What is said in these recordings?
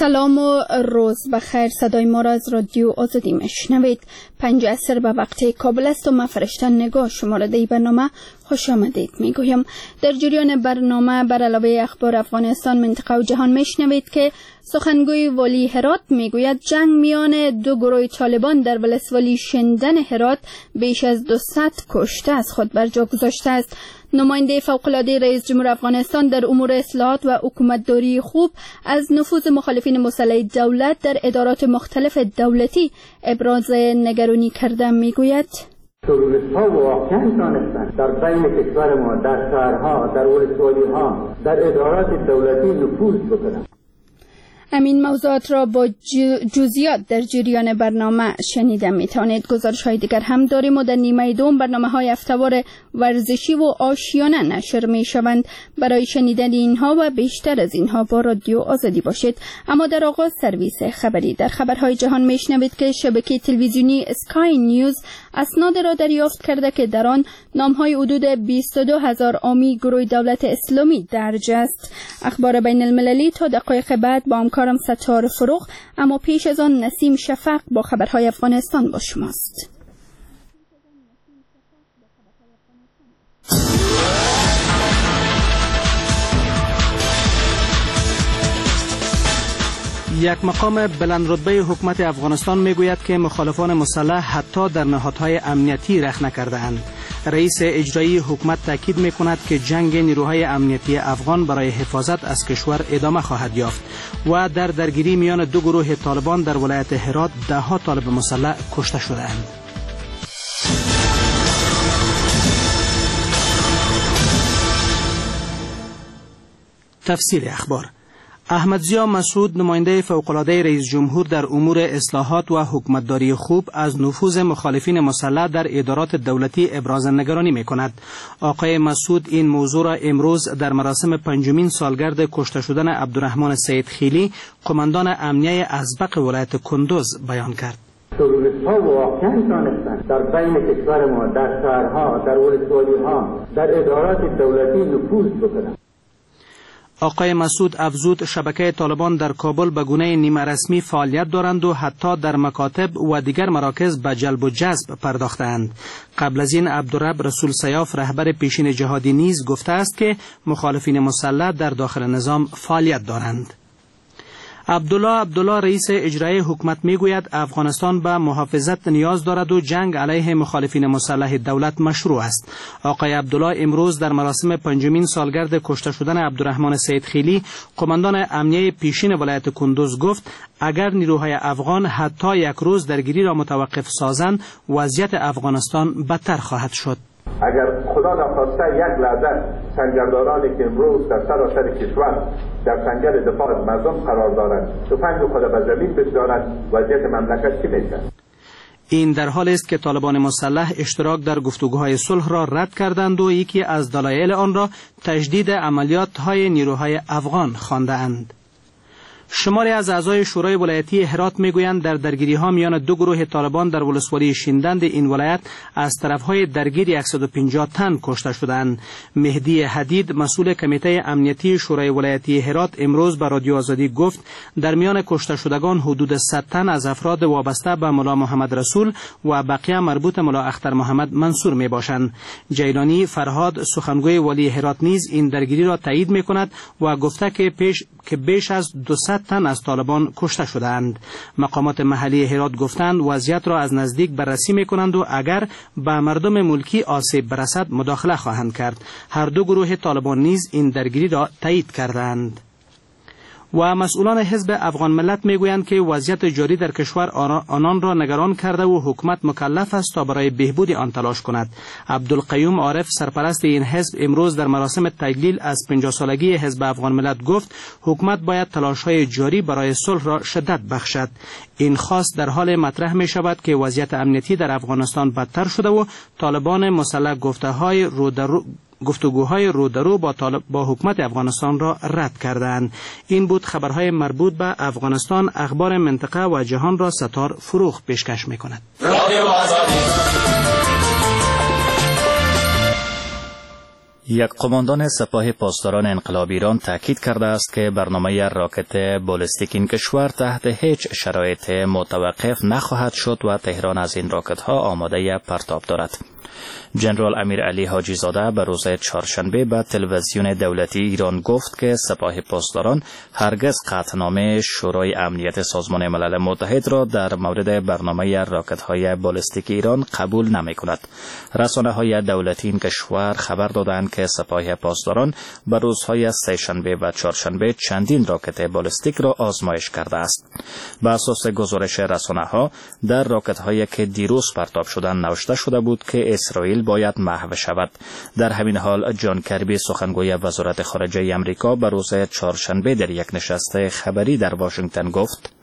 سلام و روز بخیر. صدای ما را از رادیو آزادی میشنوید. 5 عصر به وقت کابل است و من فرشته نگاه شما را در برنامه خوش آمدید میگویم. در جریان برنامه بر علاوه اخبار افغانستان، منطقه و جهان میشنوید که سخنگوی والی هرات میگوید جنگ میان دو گروه طالبان در ولسوالی شندن هرات بیش از 200 کشته از خود بر جا گذاشته است. نماینده فوق‌العاده رئیس جمهور افغانستان در امور اصلاحات و حکومتداری خوب از نفوذ مخالفین مسلح دولت در ادارات مختلف دولتی ابراز نگرانی کرده میگوید تروریست‌ها واقعاً تانستند در بین کشور ما، در شهرها، در ولسوالی‌ها، در ادارات دولتی نفوذ بکنند. همین موضوعات را با جزئیات در جریان برنامه شنیده میتوانید. گزارش های دیگر هم داریم و در نیمه دوم برنامه های هفته‌وار ورزشی و آشیانه نشر می شوند. برای شنیدن اینها و بیشتر از اینها با رادیو آزادی باشید. اما در آغاز سرویس خبری. در خبرهای جهان میشنوید که شبکه تلویزیونی اسکای نیوز اسناد را دریافت کرده که در آن نام‌های حدود 22,000 حامی گروه دولت اسلامی درج است. اخبار بین المللی تا دقایق بعد با همکارم ستار فروغ، اما پیش از آن نسیم شفق با خبرهای افغانستان با شماست. یک مقام بلندرتبه حکومت افغانستان میگوید که مخالفان مسلح حتی در نهادهای امنیتی رخ نکرده‌اند. رئیس اجرایی حکومت تاکید میکند که جنگ نیروهای امنیتی افغان برای حفاظت از کشور ادامه خواهد یافت و در درگیری میان دو گروه طالبان در ولایت هرات 10 طالب مسلح کشته شده‌اند. تفصیل اخبار. احمد ضیا مسعود، نماینده فوق‌العاده رئیس جمهور در امور اصلاحات و حکومتداری خوب، از نفوذ مخالفین مسلح در ادارات دولتی ابراز نگرانی می‌کند. آقای مسعود این موضوع را امروز در مراسم 5مین سالگرد کشته شدن عبدالرحمن سیدخیلی، قماندان امنیه ازبق ولایت کندوز بیان کرد. تروریست‌ها واقعاً تانستند در بین کشور ما، در شهرها، در ولسوالی‌ها، در ادارات دولتی نفوذ بکنند. آقای مسعود افزود شبکه طالبان در کابل به گونه نیمه رسمی فعالیت دارند و حتی در مکاتب و دیگر مراکز به جلب و جذب پرداختند. قبل از این عبدالرب رسول سیاف، رهبر پیشین جهادی، نیز گفته است که مخالفین مسلح در داخل نظام فعالیت دارند. عبدالله رئیس اجرایی حکومت میگوید افغانستان به محافظت نیاز دارد و جنگ علیه مخالفین مسلح دولت مشروع است. آقای عبدالله امروز در مراسم 5مین سالگرد کشته شدن عبدالرحمن سیدخیلی، قماندان امنیه پیشین ولایت کندوز، گفت اگر نیروهای افغان حتی یک روز درگیری را متوقف سازند، وضعیت افغانستان بدتر خواهد شد. اگر خدا نخواسته یک لحظه سنجردارانی که امروز در سراسر کشور در سنجر دفاع از مردم قرار دارند تفنگ خود به زمین بگذارند، وضعیت مملکت چی میشه؟ این در حالی است که طالبان مسلح اشتراک در گفتگوهای صلح را رد کردند و یکی از دلایل آن را تجدید عملیات‌های نیروهای افغان خوانده‌اند. شماری از اعضای شورای ولایتی هرات میگویند در درگیری‌ها میان دو گروه طالبان در ولسوالی شندند این ولایت از طرف‌های درگیر 150 تن کشته شدند. مهدی حدید، مسئول کمیته امنیتی شورای ولایتی هرات، امروز به رادیو آزادی گفت در میان کشته شدگان حدود 100 تن از افراد وابسته به ملا محمد رسول و بقیه مربوط ملا اختر محمد منصور میباشند. جیلانی فرهاد، سخنگوی والی هرات، نیز این درگیری را تایید میکند و گفته که بیش از 200 تن از طالبان کشته شدند. مقامات محلی هرات گفتند وضعیت را از نزدیک بررسی میکنند و اگر به مردم ملکی آسیب برسد مداخله خواهند کرد. هر دو گروه طالبان نیز این درگیری را تایید کردند. و مسئولان حزب افغان ملت میگویند که وضعیت جاری در کشور آنان را نگران کرده و حکومت مکلف است تا برای بهبود آن تلاش کند. عبدالقیوم عارف، سرپرست این حزب، امروز در مراسم تجلیل از 50 سالگی حزب افغان ملت گفت حکومت باید تلاش‌های جاری برای صلح را شدت بخشد. این خواست در حال مطرح می شود که وضعیت امنیتی در افغانستان بدتر شده و طالبان مسلح گفتگوهای رو در رو با حکومت افغانستان را رد کردند. این بود خبرهای مربوط به افغانستان. اخبار منطقه و جهان را ستار فروغ پیشکش می کند. یک قماندان سپاه پاسداران انقلاب ایران تاکید کرده است که برنامه راکت بالستیک این کشور تحت هیچ شرایط متوقف نخواهد شد و تهران از این راکت ها آماده پرتاب دارد. جنرال امیرعلی حاجی زاده به روز چهارشنبه به تلویزیون دولتی ایران گفت که سپاه پاسداران هرگز قطعنامه شورای امنیت سازمان ملل متحد را در مورد برنامه راکت‌های بالستیک ایران قبول نمی‌کند. رسانه‌های دولتی این کشور خبر دادند که سپاه پاسداران به روزهای سه‌شنبه و چهارشنبه چندین راکت بالستیک را آزمایش کرده است. بر اساس گزارش رسانه‌ها در راکت‌هایی که دیروز پرتاب شدند نوشته شده بود که اسرائیل باید محو شود. در همین حال جان کربی سخنگوی وزارت خارجه آمریکا به روز چهارشنبه در یک نشست خبری در واشنگتن گفت: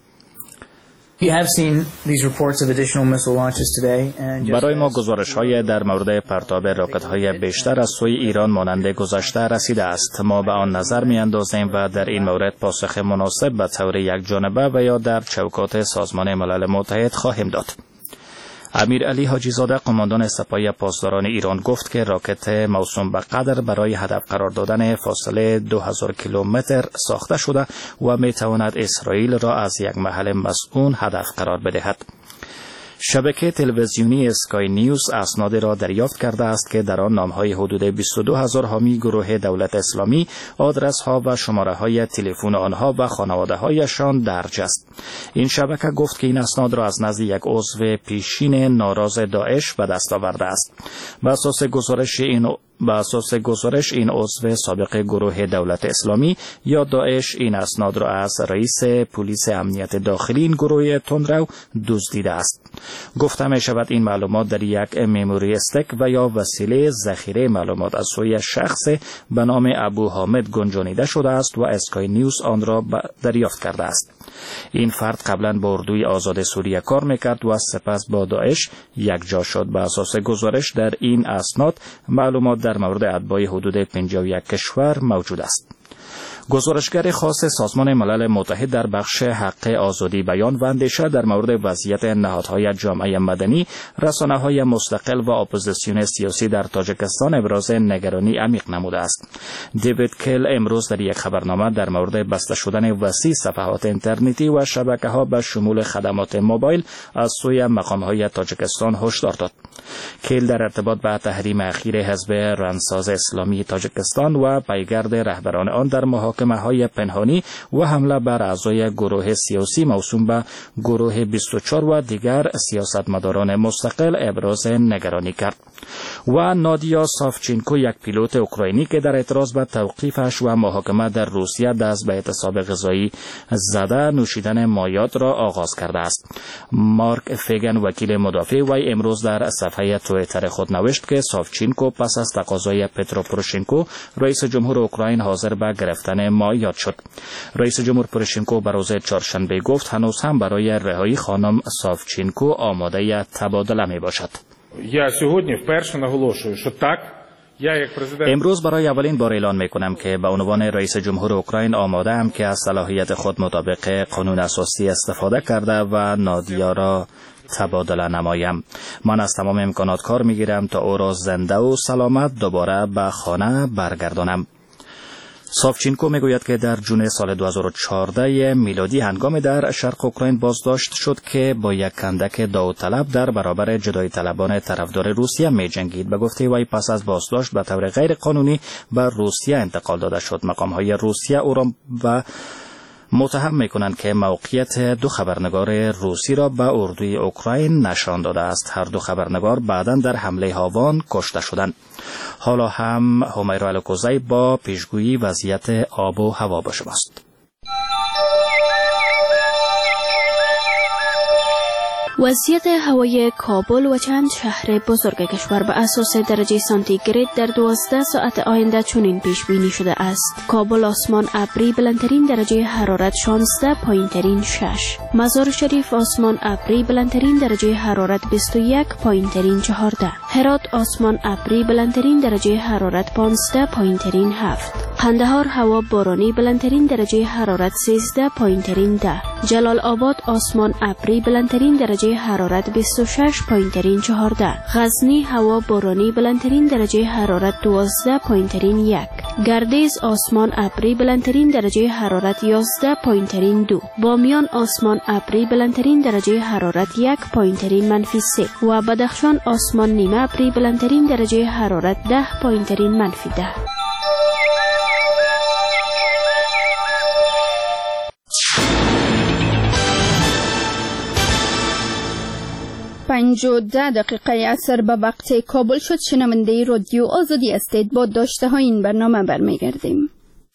برای ما گزارش‌های در مورد پرتاب راکت‌های بیشتر از سوی ایران مانند گذشته رسیده است. ما به آن نظر می‌اندازیم و در این مورد پاسخ مناسب به طور یکجانبه و یا در چوکات سازمان ملل متحد خواهیم داد. امیرعلی حاجی زاده قماندان سپاه پاسداران ایران گفت که راکت موسوم به قدر برای هدف قرار دادن فاصله 2000 کیلومتر ساخته شده و می‌تواند اسرائیل را از یک محل مسکون هدف قرار بدهد. شبکه تلویزیونی اسکای نیوز اسنادی را دریافت کرده است که در آن نام‌های حدود 22000 حامی گروه دولت اسلامی، آدرس‌ها و شماره‌های تلفن آنها و خانواده‌هایشان درج است. این شبکه گفت که این اسناد را از نزد یک عضو پیشین ناراض داعش به دست آورده است. بر اساس گزارش این عضو سابق گروه دولت اسلامی یا داعش این اسناد را از رئیس پلیس امنیت داخلی این گروه تندرو دزدیده است. گفته می شود این معلومات در یک مموری استک و یا وسیله ذخیره معلومات از سوی شخص به نام ابو حامد گنجانیده شده است و اسکای نیوز آن را دریافت کرده است. این فرد قبلا با اردوی آزاد سوریه کار میکرد و سپس با داعش یکجا شد. به اساس گزارش در این اسناد معلومات در مورد اتباع حدود 51 کشور موجود است. گزارشگر خاص سازمان ملل متحد در بخش حق آزادی بیان و اندیشه در مورد وضعیت نهادهای جامعه مدنی، رسانه‌های مستقل و اپوزیسیون سیاسی در تاجیکستان ابراز نگرانی عمیق نموده است. دیوید کل امروز در یک خبرنامه در مورد بسته شدن وسیع صفحات اینترنتی و شبکه‌ها به شمول خدمات موبایل از سوی مقام‌های تاجیکستان هشدار داد. کل در ارتباط به تحریم اخیر حزب رنساز اسلامی تاجیکستان و پیگرد رهبران آن در محاکمه‌های پنهانی و حمله بر اعضای گروه سیاسی موسوم به گروه 24 و دیگر سیاستمداران مستقل ابراز نگرانی کرد. و نادیا سافچینکو، یک پیلوت اوکراینی که در اعتراض به توقیفش و محاکمه در روسیه دست به اعتصاب غذایی زده نوشیدن مایعات را آغاز کرده است. مارک فیگن، وکیل مدافع وی، امروز در صفحه توییتر خود نوشت که سافچینکو پس از تقاضای پترو پوروشنکو رئیس جمهور اوکراین حاضر به گرفتن مایعات شد. رئیس جمهور پوروشنکو بر روز چهارشنبه گفت هنوز هم برای رهایی خانم سافچینکو آماده تبادله می باشد. امروز برای اولین بار اعلان میکنم که به عنوان رئیس جمهور اوکراین آماده ام که از صلاحیت خود مطابق قانون اساسی استفاده کرده و نادیا را تبادله نمایم. من از تمام امکانات کار میگیرم تا او را زنده و سلامت دوباره به خانه برگردانم. سافچینکو میگوید که در جون سال 2014 میلادی هنگامی در شرق اوکراین بازداشت شد که با یک کندک داوطلب در برابر جدایی طلبان طرفدار روسیه می جنگید. به گفته وی پس از بازداشت به طور غیر قانونی به روسیه انتقال داده شد. مقام‌های روسیه او را و متهم میکنند که موقعیت دو خبرنگار روسی را به اردوی اوکراین نشان داده است. هر دو خبرنگار بعداً در حمله هاوان کشته شدند. حالا هم همیرا الکوزی با پیشگویی وضعیت آب و هوا با شماست. وضعیت هوای کابل و چند شهر بزرگ کشور به اساس درجه سانتیگراد در 12 ساعت آینده چنین پیش بینی شده است. کابل آسمان ابری، بلندترین درجه حرارت 16، پایینترین 6. مزار شریف آسمان ابری، بلندترین درجه حرارت 21، پایینترین 14. هرات آسمان ابری، بلندترین درجه حرارت 15، پایینترین 7. قندهار هوا بارانی بلندترین درجه حرارت 13 پایینترین 10. جلال آباد آسمان ابری بلندترین درجه حرارت 26 پایینترین 14. غزنی هوا بارانی بلندترین درجه حرارت 12 پایینترین 1. گردیز آسمان ابری بلندترین درجه حرارت 11 پایینترین 2. بامیان آسمان ابری بلندترین درجه حرارت 1 پایینترین منفی 3 و بدخشان آسمان نیمه ابری بلندترین درجه حرارت 10 پایینترین منفی 10. 5:10 عصر به وقت کابل شد. شنونده رادیو آزادی هستید. با داشته های این برنامه برمیگردیم.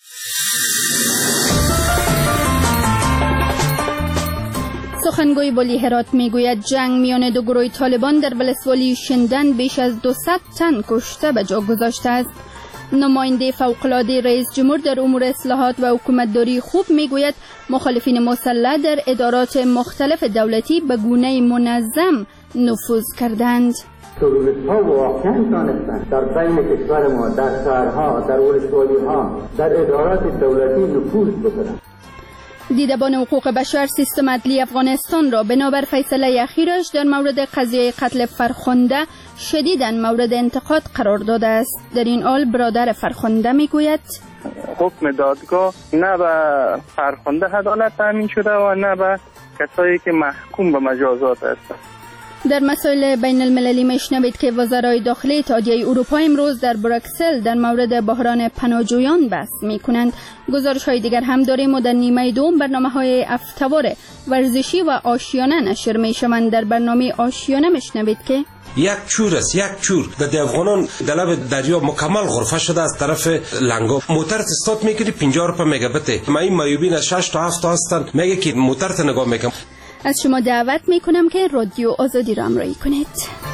سخنگوی والی هرات میگوید جنگ میان دو گروه طالبان در ولسوالی شندن بیش از 200 تن کشته به جا گذاشته است. نماینده فوق‌العاده رئیس جمهور در امور اصلاحات و حکومتداری خوب میگوید مخالفین مسلح در ادارات مختلف دولتی به گونه منظم نفوذ کردند. تروریست‌ها واقعاً دانستند در بین کشور ما، در شهرها، در ولسوالی‌ها، در ادارات دولتی نفوذ بکنند. دیدبان حقوق بشر سیستم عدلی افغانستان را بنابر فیصله اخیرش در مورد قضیه قتل فرخنده شدیداً مورد انتقاد قرار داده است. در این حال برادر فرخنده میگوید حکم دادگاه نه به فرخنده عدالت تامین شده و نه به کسایی که محکوم به مجازات هستند. در مسائل بین المللی میشنوید که وزرای داخلی اتحادیه اروپا امروز در بروکسل در مورد بحران پناهجویان بحث میکنند. گزارش های دیگر هم داریم و در نیمه دوم برنامه‌های هفته‌وار ورزشی و آشیانه نشر میشوند. در برنامه آشیانه میشنوید که یک چور است، یک چور در افغانان در لب دریا مکمل غرفه شده از طرف لنگا. موتر استارت میکنی 50 روپیه مگابت. ما این مایوبین از 6 تا 7 تا هستن. میگه که موتر ت نگاه میکنم. از شما دعوت میکنم که رادیو آزادی را همراهی کنید.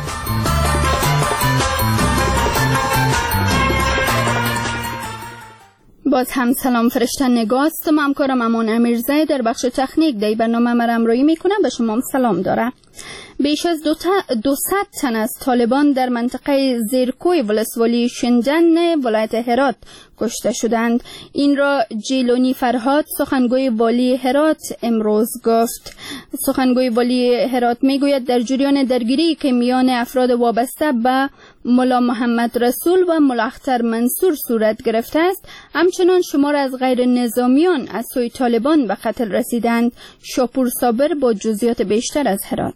باز هم سلام فرشتن نگاست و همکارم امان امیرزاده در بخش تکنیک در برنامه ما همراهی میکنم. به شما هم سلام داره. بیش از 200 تن از طالبان در منطقه زیرکوی ولسوالی شندن ولایت هرات کشته شدند. این را جیلونی فرهاد سخنگوی والی هرات امروز گفت. سخنگوی والی هرات میگوید در جریان درگیری که میان افراد وابسته به ملا محمد رسول و ملا اختر منصور صورت گرفته است، همچنان شمار از غیر نظامیان از سوی طالبان به قتل رسیدند. شاپور صابر با جزئیات بیشتر از هرات.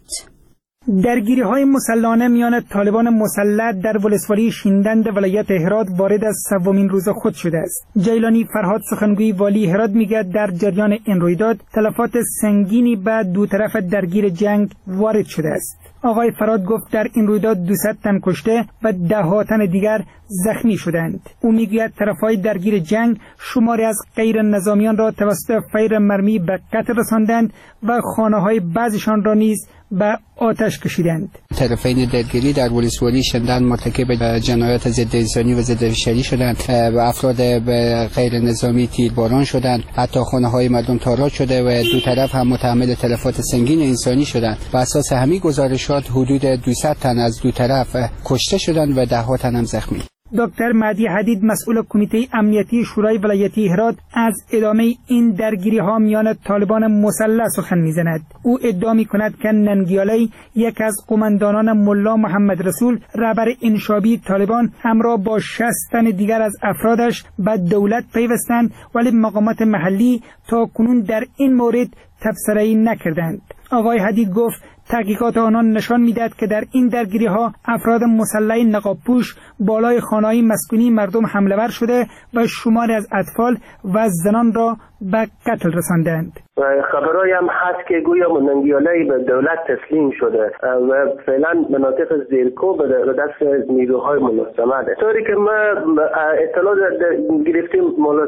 درگیری‌های مسلحانه میان طالبان مسلح در ولسوالی شیندند ولایت هرات وارد از سومین روز خود شده است. جیلانی فرهاد سخنگوی والی هرات میگوید در جریان این رویداد تلفات سنگینی به دو طرف درگیر جنگ وارد شده است. آقای فرهاد گفت در این رویداد 200 تن کشته و ده‌ها تن دیگر زخمی شدند. او میگوید طرف‌های درگیر جنگ شماری از غیر نظامیان را توسط فیر مرمی به قتل رساندند و خانه‌های بعضیشان را نیز به آتش کشیدند. طرفین درگیری در ولسوالی شندن مرتکب جنایات ضد انسانی و ضد بشری شدند و افراد به غیر نظامی تیرباران شدند. حتی خانه‌های مردم تاراج شده و دو طرف هم متحمل تلفات سنگین انسانی شدند. بر اساس همین گزارشات حدود 200 تن از دو طرف کشته شدند و ده‌ها تن هم زخمی. دکتر مهدی حدید مسئول کمیته امنیتی شورای ولایتی هرات از ادامه این درگیری‌ها میان طالبان مسلح سخن می‌زند. او ادعا می‌کند که ننگیالی یک از قماندانان ملا محمد رسول رهبر انشابی طالبان همراه با 60 تن دیگر از افرادش به دولت پیوستند ولی مقامات محلی تا کنون در این مورد تبصره‌ای نکردند. آقای حدید گفت تحقیقات آنان نشان می‌دهد که در این درگیری‌ها افراد مسلح نقاب‌پوش بالای خانه‌های مسکونی مردم حمله ور شده و شماری از اطفال و زنان را به قتل رساندند. خبرایی هم هست که گویا ننگیالی به دولت تسلیم شده و فعلا مناطق زیرکو به دست نیروهای مستمد. طوری که ما اطلاع گرفتیم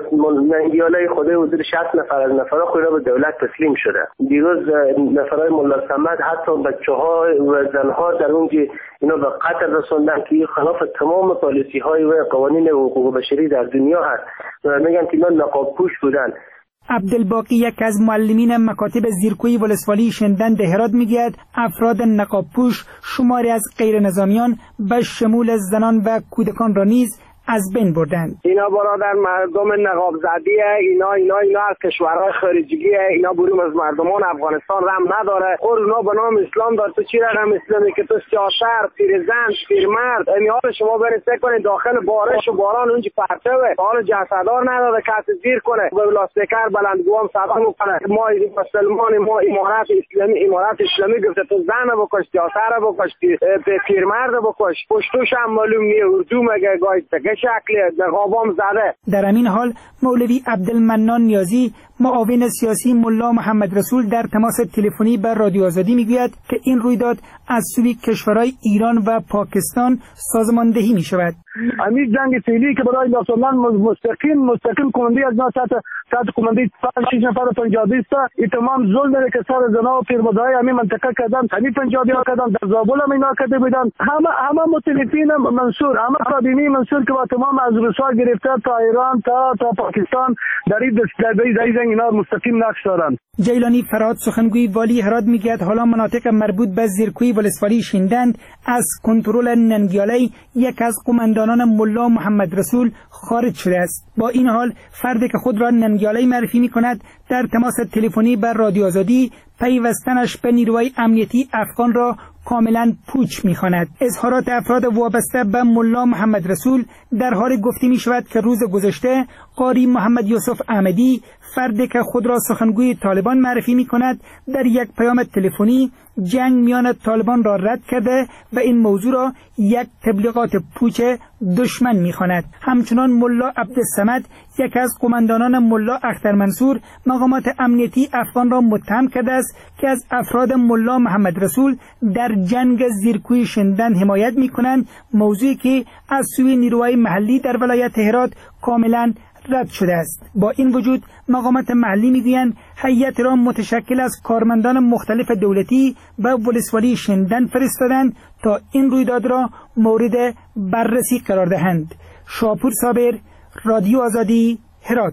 ننگیالی خود حدود 60 نفر از نفرها خود را به دولت تسلیم شده. دیروز نفرهای مستمد حتی بچه‌ها و زنها در اونجا اینا به قتل رسوندن که خلاف تمام پالیسی‌های و قوانین حقوق بشری در دنیا هست و میگن که اینا نقاب‌پوش بودن. عبدالباقی یک از معلمین مکاتب زیرکوی ولسوالی شندن هرات میگوید افراد نقاب‌پوش شماری از غیر نظامیان به شمول زنان و کودکان را نیز از بین بردند. اینا برادر مردم نقاب زدیه، اینا از کشورهای خارجیه، اینا بریم از مردمان افغانستان رم نداره. خود اونا به نام اسلام دار، تو چی رقم اسلامی که تو سیاسر، پیرزن، پیرمرد، این حال شما برسه کنید داخل بارش و باران اونجا پرتوه، حال جسدار نداره کسی زیر کنه، به لاستیکر بلندگوام صدا میکنه ما مسلمان، ما امارت اسلامی گفته تو زن بکش، سیاسر بکش، پیرمرد بکش، پشتوش هم معلوم نیه، اردو مگه گاهی تگه شکلی نقابام زده. در همین حال مولوی عبدالمنان نیازی معاون سیاسی ملا محمد رسول در تماس تلفنی با رادیو آزادی میگوید که این رویداد از سوی کشورهای ایران و پاکستان سازماندهی می شود. همین جنگ فعلی که برای داشتن مستقیم کماندی از تحت کماندی 6 نفر پنجابی است، این تمام ظلم که سر زنا و پیرمردهای همین منطقه کردن، همین پنجابی ها کردن، در زابل هم اینا کرده بودن، همه متلفین منصور، همه خادمی منصور که با تمام از روسا گرفته تا ایران تا پاکستان در این جنگ اینا مستقیم نقش دارند. جیلانی فرهاد سخنگوی والی هرات میگوید حالا مناطق مربوط به زیرکوی ولسوالی شیندند از کنترل ننگیاله یک از قماندانان ملا محمد رسول خارج شده است. با این حال فردی که خود را ننگیاله معرفی میکند در تماس تلفنی بر رادیو آزادی پیوستنش به نیروهای امنیتی افغان را کاملا پوچ می‌خواند. اظهارات افراد وابسته به ملا محمد رسول در حال گفته می‌شود که روز گذشته قاری محمد یوسف احمدی فردی که خود را سخنگوی طالبان معرفی می‌کند در یک پیام تلفنی جنگ میان طالبان را رد کرده و این موضوع را یک تبلیغات پوچ دشمن می‌خواند. همچنان ملا عبدالصمد یک از قماندانان ملا اختر منصور مقامات امنیتی افغان را متهم کرده است که از افراد ملا محمد رسول در جنگ زیرکوی شیندن حمایت می‌کنند، موضوعی که از سوی نیروهای محلی در ولایت هرات کاملا رد شده است. با این وجود مقامات محلی میگویند هیئت را متشکل از کارمندان مختلف دولتی به ولسوالی شیندن فرستادند تا این رویداد را مورد بررسی قرار دهند. شاپور صابر، رادیو آزادی، هرات.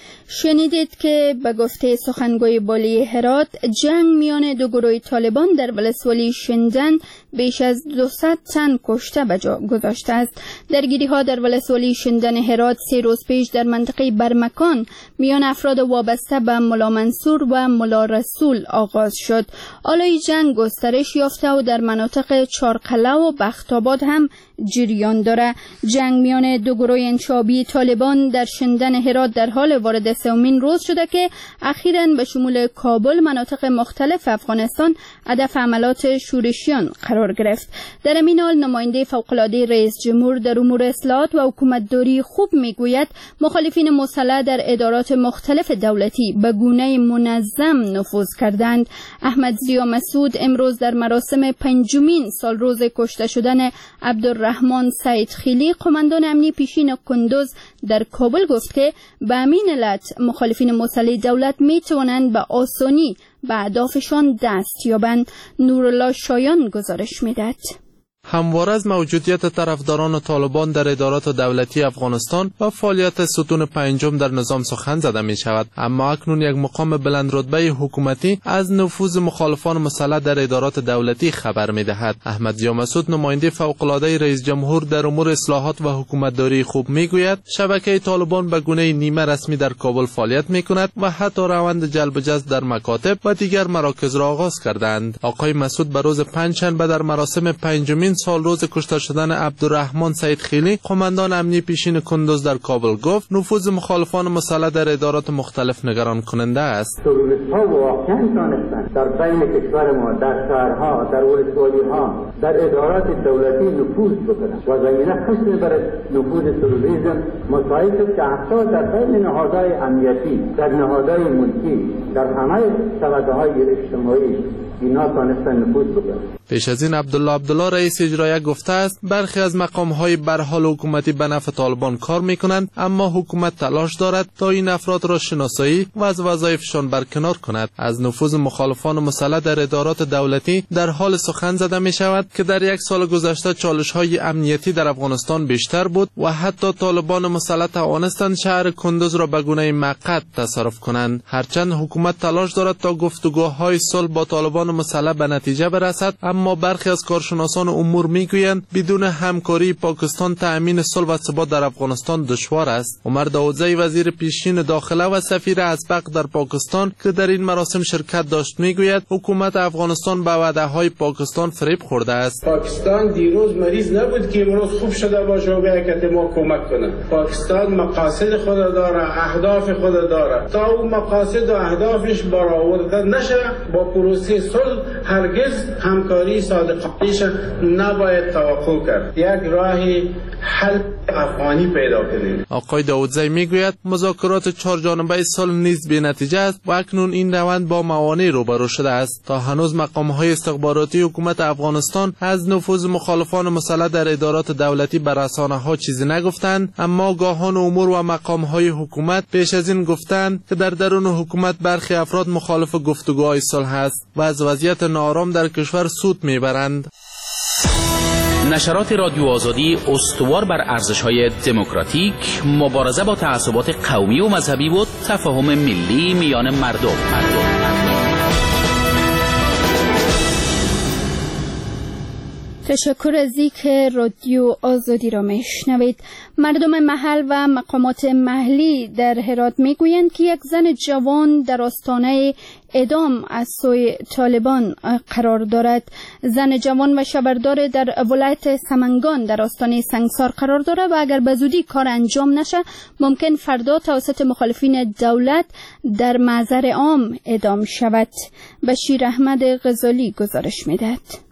شنیدید که به گفته سخنگوی والی هرات جنگ میان دو گروه طالبان در ولسوالی شیندن بیش از 200 تن کشته به جا گذاشته است. درگیری ها در ولسوالی شیندن هرات 3 روز پیش در منطقه برمکان میان افراد وابسته به ملا منصور و ملا رسول آغاز شد. آلای جنگ گسترش یافته و در مناطق چارقله و بختاباد هم جریان داره. جنگ میان دو گروه انشابی طالبان در شیندن هرات در حال وارد سومین روز شده که اخیراً به شمول کابل مناطق مختلف افغانستان هدف عملات شورشیان قرار گرفت. در این حال نماینده فوق‌العاده رئیس جمهور در امور اصلاحات و حکومتداری خوب میگوید مخالفین مسلح در ادارات مختلف دولتی به گونه منظم نفوذ کردند. احمد ضیا مسعود امروز در مراسم 5مین سالروز کشته شدن عبدالرحمن سعید خیلی قماندان امنی پیشین کندوز در کابل گفت که به همین علت مخالفین مسلح دولت می توانند به آسانی به اهدافشان دست یابند. نورالله شایان گزارش می‌دهد. همواره از موجودیت طرفداران طالبان در ادارات دولتی افغانستان و فعالیت ستون 5 در نظام سخن زده می شود، اما اکنون یک مقام بلند رتبه حکومتی از نفوذ مخالفان مسلح در ادارات دولتی خبر می دهد. احمد ضیا مسعود نماینده فوق‌العاده رئیس جمهور در امور اصلاحات و حکومتداری خوب می گوید شبکه طالبان به گونه نیمه رسمی در کابل فعالیت می کند و حتی روند جلب و جذب در مکاتب و دیگر مراکز را آغاز کردند. آقای مسعود به روز 5 شنبه در مراسم 5مین سال روز کشته شدن عبدالرحمن سعید خیلی قماندان امنی پیشین کندوز در کابل گفت نفوذ مخالفان مسلح در ادارات مختلف نگران کننده است. تروریست‌ها واقعا تانستند در بین کشور ما، در شهرها، در ولسوالی‌ها، در ادارات دولتی نفوذ بکنند و زمینه خشن برای نفوذ تروریسم مساعد است که حتی در بین نهادهای امنیتی، در نهادهای ملکی، در همه طبقه‌های اجتماعی اینا تانستن نفوذ بکنند. پیش از این عبدالله رئیس اجرایی گفته است برخی از مقام‌های برحال حکومتی به نفع طالبان کار می‌کنند، اما حکومت تلاش دارد تا این افراد را شناسایی و از وظایفشان برکنار کند. از نفوذ مخالفان مسلح در ادارات دولتی در حال سخن زده می‌شود که در یک سال گذشته چالش‌های امنیتی در افغانستان بیشتر بود و حتی طالبان مسلح توانستند شهر کندوز را به گونه موقت تصرف کنند. هرچند حکومت تلاش دارد تا گفتگوهای صلح با طالبان طالبان مسلح به نتیجه برسد، اما برخی از کارشناسان امور میگویند بدون همکاری پاکستان تأمین صلح و ثبات در افغانستان دشوار است. عمر داودزی وزیر پیشین داخله و سفیر ازبق در پاکستان که در این مراسم شرکت داشت میگوید حکومت افغانستان به وعده‌های پاکستان فریب خورده است. پاکستان دیروز مریض نبود که امروز خوب شده باشه و بیا که ما کمک کنه. پاکستان مقاصد خود داره، اهداف خود داره. تا اون مقاصد و اهدافش برآورده نشه با پروسه صلح هرگز همکاری صادقانه‌اش نباید توقف کرد. یک راه حل افغانی پیدا کنیم. آقای داودزی میگوید مذاکرات 4 جانبه صلح نیز بی نتیجه است و اکنون این روند با موانع روبرو شده است. تا هنوز مقام‌های استخباراتی حکومت افغانستان از نفوذ مخالفان مسلح در ادارات دولتی بر رسانه‌ها چیزی نگفتند، اما آگاهان امور و مقام‌های حکومت پیش از این گفتند که در درون حکومت برخی افراد مخالف گفتگوهای صلح است و از وضعیت ناآرام در کشور سود میبرند. نشرات رادیو آزادی استوار بر ارزش‌های دموکراتیک، مبارزه با تعصبات قومی و مذهبی و تفاهم ملی میان مردم. تشکر از اینکه رادیو آزادی را میشنوید. مردم محل و مقامات محلی در هرات میگویند که یک زن جوان در آستانه اعدام از سوی طالبان قرار دارد. زن جوان و شبردار در ولایت سمنگان در آستانه سنگسار قرار دارد و اگر به زودی کار انجام نشه ممکن فردا توسط مخالفین دولت در محضر عام اعدام شود. بشیر احمد غزالی گزارش میدهد.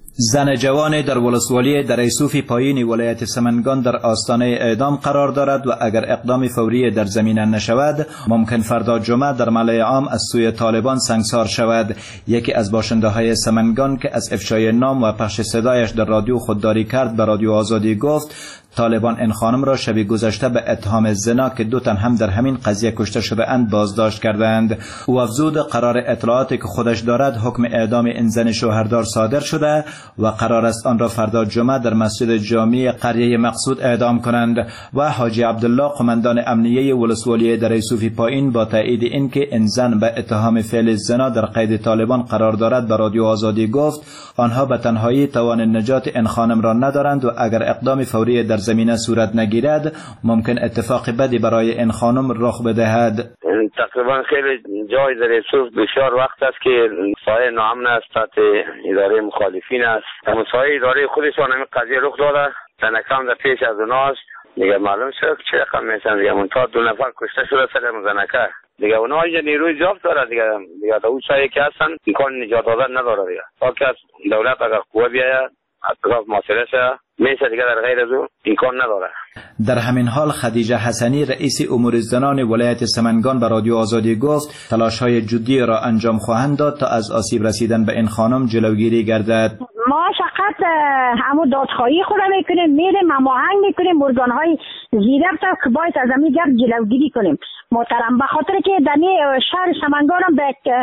زن جوان در ولسوالی دره صوفی پایین ولایت سمنگان در آستانه اعدام قرار دارد و اگر اقدام فوری در زمینه نشود ممکن فردا جمعه در ملأ عام از سوی طالبان سنگسار شود. یکی از باشنده های سمنگان که از افشای نام و پخش صدایش در رادیو خودداری کرد به رادیو آزادی گفت طالبان این خانم را شب گذشته به اتهام زنا که 2 تن هم در همین قضیه کشته شده اند بازداشت کردند. او افزود قرار اطلاعاتی که خودش دارد حکم اعدام این زن شوهردار صادر شده و قرار است آن را فردا جمعه در مسجد جامع قریه مقصود اعدام کنند. و حاجی عبدالله قماندان امنیه ولسوالی دره صوفی پایین با تایید اینکه این زن به اتهام فعل زنا در قید طالبان قرار دارد به رادیو آزادی گفت آنها به تنهایی توان نجات این خانم را ندارند و اگر اقدام فوری در زمینه صورت نگیرد ممکن اتفاق بدی برای این خانم رخ بدهد. تقریبا خیلی جای در صوف بسیار وقت است که سایه ناامن است تحت اداره مخالفین است. سایه اداره خودشان همین قضیه رخ داده زنکم در پیش از اوناست دیگه معلوم شد چه رقم میشن دیگه منتها 2 نفر کشته شده سر زنکه دیگه اونها اینجا نیروی جاب داره دیگه در اون سایه که هستن امکان نجات دادن نداره دیگه تا که دولت اگر قوه بیاید اطراف محاصره شه میشه دیگه در غیر از اون امکان نداره. در همین حال خدیجه حسنی رئیس امور زنان ولایت سمنگان به رادیو آزادی گفت تلاش‌های جدی را انجام خواهند داد تا از آسیب رسیدن به این خانم جلوگیری گردد. ما فقط همون دادخواهی خود میکنیم، میریم هماهنگ میکنیم ارگان‌های زیرک تا که باید از همین گرد جلوگیری کنیم محترم، به خاطر که در شهر سمنگان هم به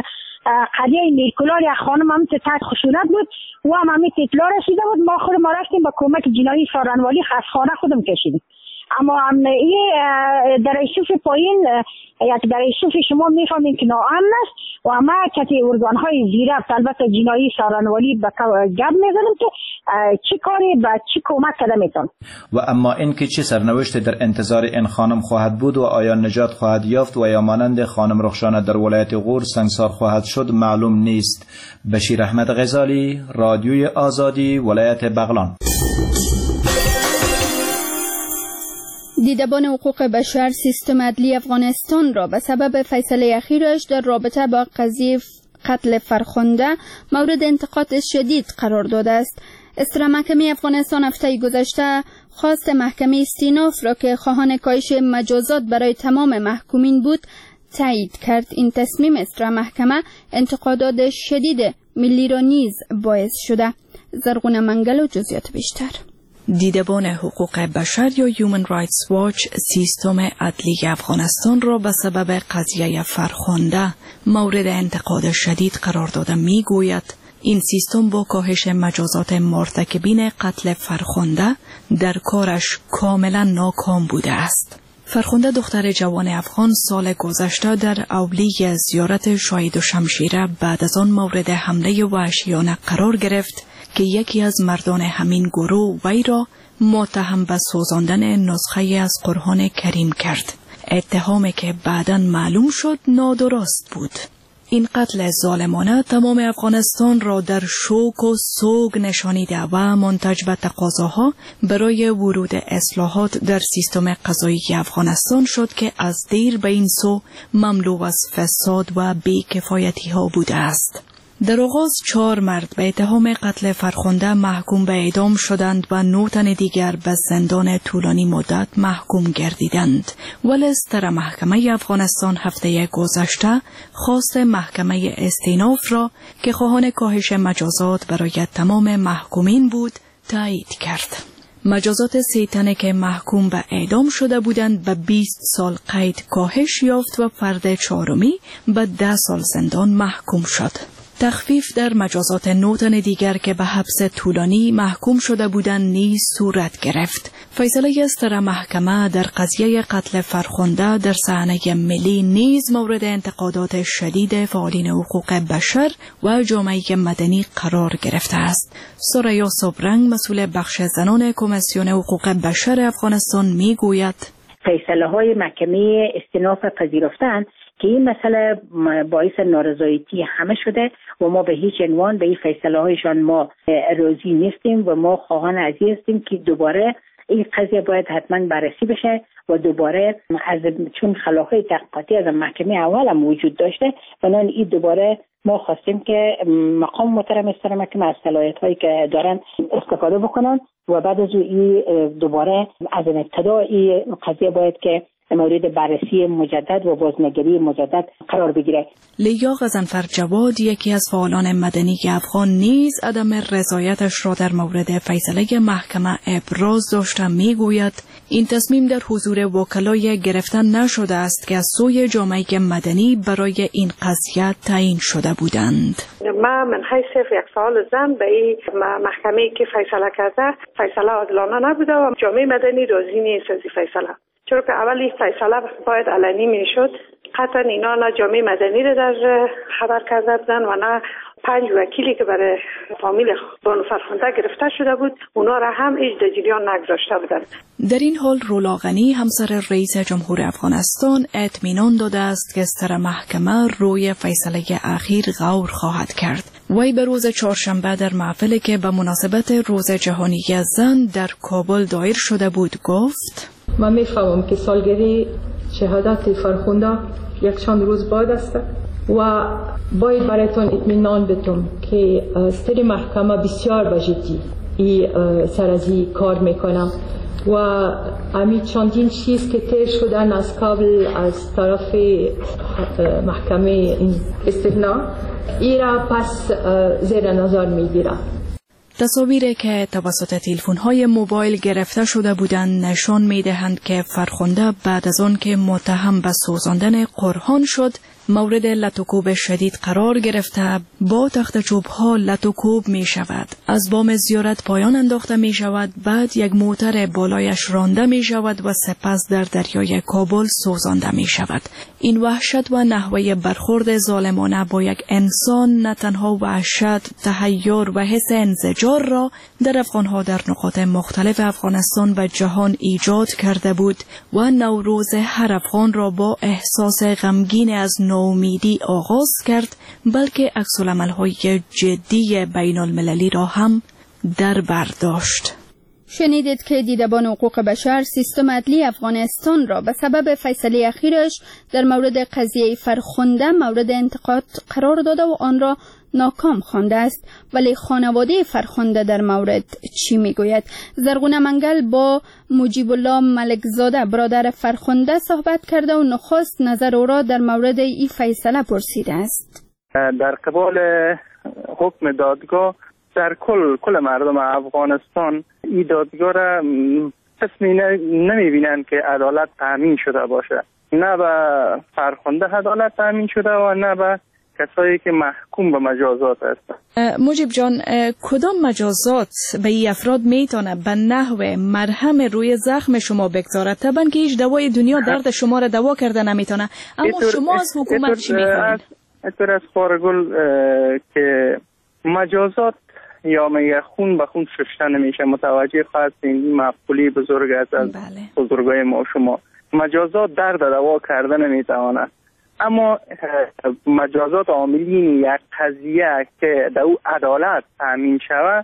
قضیه نیکولار یک خانم هم که تحت خشونت بود و هم همین اطلاع رسیده بود. ما خود ما رفتیم با کمک جنایی سارنوالی خستخانه خودم کشیدیم. اما این در ایسوف پایین یک در ایسوف شما میفهمین که ناامن است و همه کتی ارگان‌های زیرک البته جنایی سارنوالی به گپ میزنیم که چی کاری به چی کمک کرده میتون. و اما اینکه چه سرنوشت در انتظار این خانم خواهد بود و آیا نجات خواهد یافت و یا مانند خانم رخشانه در ولایت غور سنگسار خواهد شد معلوم نیست. بشیر احمد غزالی، رادیوی آزادی، ولایت بغلان. دیدبان حقوق بشر سیستم عدلی افغانستان را به سبب فیصله اخیرش در رابطه با قضیه قتل فرخنده مورد انتقاد شدید قرار داده است. اصلاح محکمه افغانستان هفته گذشته خواست محکمه استیناف را که خواهان کاهش مجازات برای تمام محکومین بود تایید کرد. این تصمیم اصلاح محکمه انتقادات شدید ملی را نیز باعث شده. زرغون منگل و جزئیات بیشتر. دیدبان حقوق بشر یا Human Rights Watch سیستم عدلی افغانستان را به سبب قضیه فرخنده مورد انتقاد شدید قرار داده میگوید این سیستم با کاهش مجازات مرتکبین قتل فرخنده در کارش کاملا ناکام بوده است. فرخنده دختر جوان افغان سال گذشته در اولیه زیارت شاهد و شمشیره بعد از آن مورد حمله وحشیانه قرار گرفت که یکی از مردان همین گروه وی را متهم به سوزاندن نسخه از قرآن کریم کرد. اتهامی که بعداً معلوم شد نادرست بود. این قتل ظالمانه تمام افغانستان را در شوک و سوگ نشانیده و منتج به تقاضاها برای ورود اصلاحات در سیستم قضایی افغانستان شد که از دیر به این سو مملو از فساد و بی‌کفایتی ها بوده است. در آغاز 4 مرد به اتهام قتل فرخنده محکوم به اعدام شدند و 9 تن دیگر به زندان طولانی مدت محکوم گردیدند. ولی سر محکمه افغانستان هفته گذشته خواست محکمه استیناف را که خواهان کاهش مجازات برای تمام محکومین بود تایید کرد. مجازات 3 تن که محکوم به اعدام شده بودند به 20 سال قید کاهش یافت و فرد 4می به 10 سال زندان محکوم شد. تخفیف در مجازات 9 تن دیگر که به حبس طولانی محکوم شده بودند نیز صورت گرفت. فیصله سر محکمه در قضیه قتل فرخنده در صحنه ملی نیز مورد انتقادات شدید فعالین حقوق بشر و جامعه مدنی قرار گرفته است. سریا صبرنگ مسئول بخش زنان کمیسیون حقوق بشر افغانستان میگوید فیصله های محکمه استیناف پذیرفتند که این مسئله باعث نارضایتی همه شده و ما به هیچ عنوان به این فیصله هایشان ما راضی نیستیم و ما خواهان از این هستیم که دوباره این قضیه باید حتما بررسی بشه و دوباره از چون خلاهای تحقیقاتی از محکمه اول هم وجود داشته بنابراین این دوباره ما خواستیم که مقام محترم سر محکمه از صلاحیت هایی که دارن استفاده بکنن و بعد از این دوباره از ابتدا این قضیه باید که مورد بررسی مجدد و بازنگری مجدد قرار بگیره. لیا غضنفر جواد یکی از فعالان مدنی افغان نیز عدم رضایتش را در مورد فیصله محکمه ابراز داشته میگوید این تصمیم در حضور وکلای گرفتن نشده است که از سوی جامعه مدنی برای این قضیه تعیین شده بودند. من حیث یک سوال زن به این محکمه که فیصله کرده فیصله عادلانه نبوده و جامعه مدنی راضی نیست از این فیصله. چرا که اولی فیصله باید علنی می شد. قطعا اینا نه جامعه مدنی رو در خبر کرده بودن و نه 5 وکیلی که برای فامیل بانو فرخنده گرفته شده بود اونا را هم هیچ در جریان نگذاشته بودن. در این حال رولا غنی همسر رئیس جمهور افغانستان اطمینان داده است که سر محکمه روی فیصله اخیر غور خواهد کرد. وی به روز چهارشنبه در محفلی که به مناسبت روز جهانی زن در کابل دایر شده بود گفت من میفهمم که سالگرد شهادت فرخنده یک چند روز بعد است و باید برایتان اطمینان بدم که سر محکمه بسیار با جدی سر از این کار میکنم و امی چندین چیز که تیر شدن از قبل از طرف محکمه استثناء ای را پس زیر نظر میگیرم. تصاویری که توسط تلفن‌های موبایل گرفته شده بودند نشان می‌دهند که فرخنده بعد از آن که متهم به سوزاندن قرآن شد مورد لطوکوب شدید قرار گرفته با تخت چوب‌ها لطوکوب می‌شود. از بام زیارت پایان انداخته می‌شود، بعد یک موتر بالایش رانده می‌شود و سپس در دریای کابل سوزانده می‌شود. این وحشت و نحوه برخورد ظالمانه با یک انسان نه تنها وحشت، تحیر و حس انزجار را در افغان‌ها در نقاط مختلف افغانستان و جهان ایجاد کرده بود و نوروز هر افغان را با احساس غمگین از ناامیدی آغاز کرد، بلکه عکس‌العمل‌های جدی بین المللی را هم در بر داشت. شنیدید که دیدبان حقوق بشر سیستم عدلی افغانستان را به سبب فیصله اخیرش در مورد قضیه فرخنده مورد انتقاد قرار داده و آن را ناکام خوانده است. ولی خانواده فرخنده در مورد چی میگوید؟ زرغونه منگل با مجیب الله ملکزاده برادر فرخنده صحبت کرده و نخست نظر او را در مورد این فیصله پرسیده است. در قبال حکم دادگاه در کل مردم افغانستان این دادگاه را قسمی نمیبینند که عدالت تامین شده باشه. نه به فرخنده عدالت تامین شده و نه به کسایی که محکوم به مجازات هستند. مجیب جان، کدام مجازات به این افراد میتونه به نحو مرهم روی زخم شما بگذارد؟ طبعا که هیچ دوای دنیا درد شما را دوا کرده نمیتونه، اما شما از حکومت چی میخواید؟ اطور از خارگل که مجازات یا میگه خون به خون ششتن نمیشه، متوجه هستین این مفعولی بزرگ است از بزرگای ما شما. مجازات درد دوا کرده نمیتواند، اما مجازات عاملین یک قضیه که در او عدالت تامین شود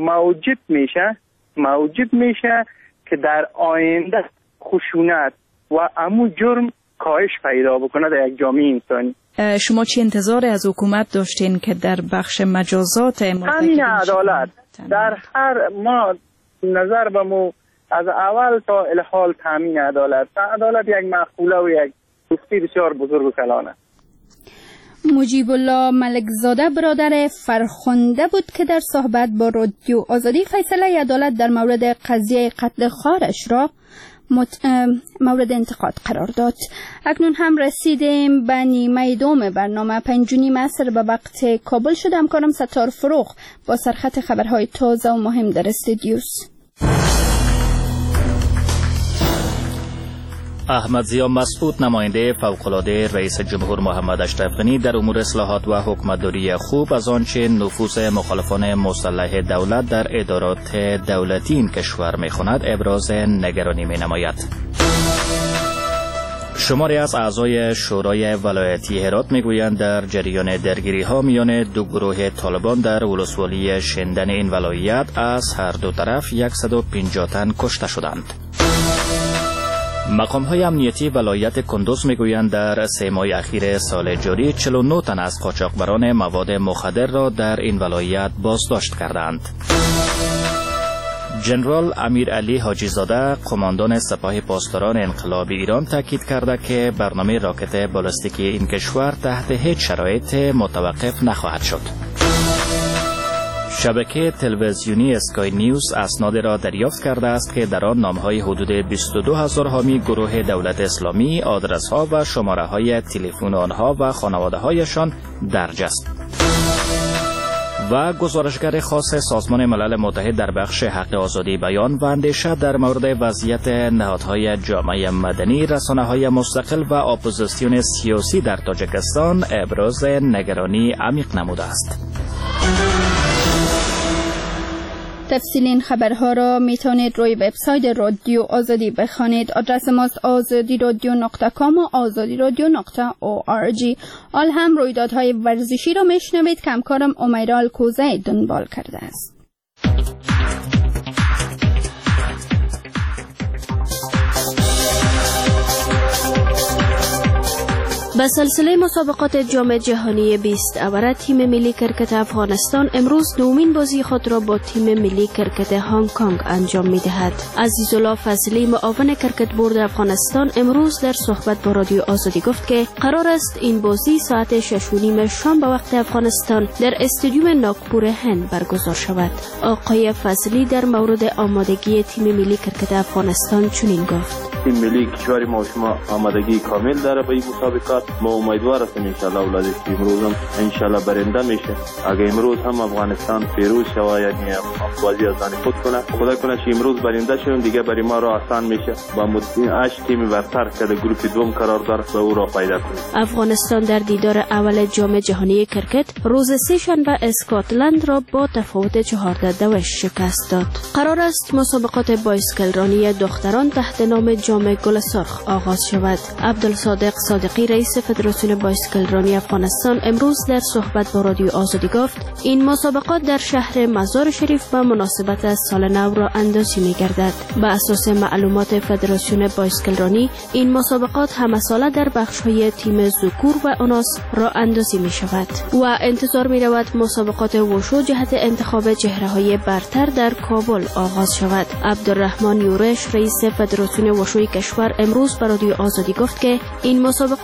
موجب میشه که در آینده خشونت و امو جرم کاهش پیدا بکنه در یک جامعه انسانی. شما چی انتظار از حکومت داشتین که در بخش مجازات همین عدالت در هر ما نظر به مو از اول تا الحال تامین عدالت یک مقوله و یک گفته بسیار بزرگ و کلانه. مجیب الله ملکزاده برادر فرخنده بود که در صحبت با رادیو آزادی فیصله عدالت در مورد قضیه قتل خواهرش را مورد انتقاد قرار داد. اکنون هم رسیدیم به نیمه دوم برنامه. 5:30 عصر به وقت کابل شد. همکارم ستار فروغ با سرخط خبرهای تازه و مهم در استودیوست. احمد ضیا مسعود نماینده فوق‌العاده رئیس جمهور محمد اشرف غنی در امور اصلاحات و حکومتداری خوب از آنچه نفوذ مخالفان مسلح دولت در ادارات دولتی این کشور می‌خواند ابراز نگرانی می‌نماید. شماری از اعضای شورای ولایتی هرات میگویند در جریان درگیری‌ها میان دو گروه طالبان در ولسوالی شندن این ولایت از هر دو طرف 150 تن کشته شدند. مقام‌های امنیتی ولایت کندوز میگویند در 3 ماه اخیر سال جاری 49 تن از قاچاقبران مواد مخدر را در این ولایت بازداشت کردند. جنرال امیر علی حاجی زاده قماندان سپاه پاسداران انقلاب ایران تاکید کرده که برنامه راکت بالستیکی این کشور تحت هیچ شرایط متوقف نخواهد شد. شبکه تلویزیونی اسکای نیوز اسناد را دریافت کرده است که در آن نام‌های حدود 22,000 حامی گروه دولت اسلامی، آدرس‌ها و شماره‌های تلفن آنها و خانواده‌هایشان درج است. و گزارشگر خاص سازمان ملل متحد در بخش حق آزادی بیان و اندیشه در مورد وضعیت نهادهای جامعه مدنی، رسانه‌های مستقل و اپوزیسیون سیاسی در تاجیکستان ابراز نگرانی عمیق نموده است. تفصیل این خبرها را میتونید روی وبسایت رادیو آزادی بخوانید. آدرس ماست azadiradio.com و azadiradio.org. آل هم رویدادهای ورزشی را میشنوید که همکارم امیرال کوزه دنبال کرده است. به سلسله مسابقات جام جهانی 20 اوره تیم ملی کرکت افغانستان امروز دومین بازی خود را با تیم ملی کرکت هنگ کنگ انجام می‌دهد. عزیزالله فضلی معاون کرکت بورد افغانستان امروز در صحبت با رادیو آزادی گفت که قرار است این بازی ساعت 6:30 شام به وقت افغانستان در استادیوم ناگپور هند برگزار شود. آقای فضلی در مورد آمادگی تیم ملی کرکت افغانستان چنین گفت: تیم ملی کشور ما شما آمادگی کامل داره به این مسابقات. ما امیدوار هستیم انشالله اولادی که امروز هم انشالله برنده میشه. اگه امروز هم افغانستان پیروز شود، یعنی بازی آسان خود کنه، خدا کنه که امروز برنده شویم، دیگه برای ما را آسان میشه. با مدین 8 تیم برتر که در گروه دوم قرار داره به او را پیدا کنیم. افغانستان در دیدار اول جام جهانی کرکت روز سه‌شنبه اسکاتلند را با تفاوت 14-2 شکست داد. قرار است مسابقات بایسکل رانی دختران تحت نام جام گل سرخ آغاز شود. عبدالصادق صادقی رئیس فدراسیون بایسکل رانی افغانستان امروز در صحبت با رادیو آزادی گفت این مسابقات در شهر مزار شریف به مناسبت از سال نو را اندازی می‌گردد. به اساس معلومات فدراسیون بایسکل رانی این مسابقات همه ساله در بخش‌های تیم ذکور و اناث را اندازی می‌شود و انتظار می‌رود مسابقات وشو جهت انتخاب چهره‌های برتر در کابل آغاز شود. عبدالرحمن یورش رئیس فدراسیون وشوی کشور امروز به رادیو آزادی گفت که این مسابقات در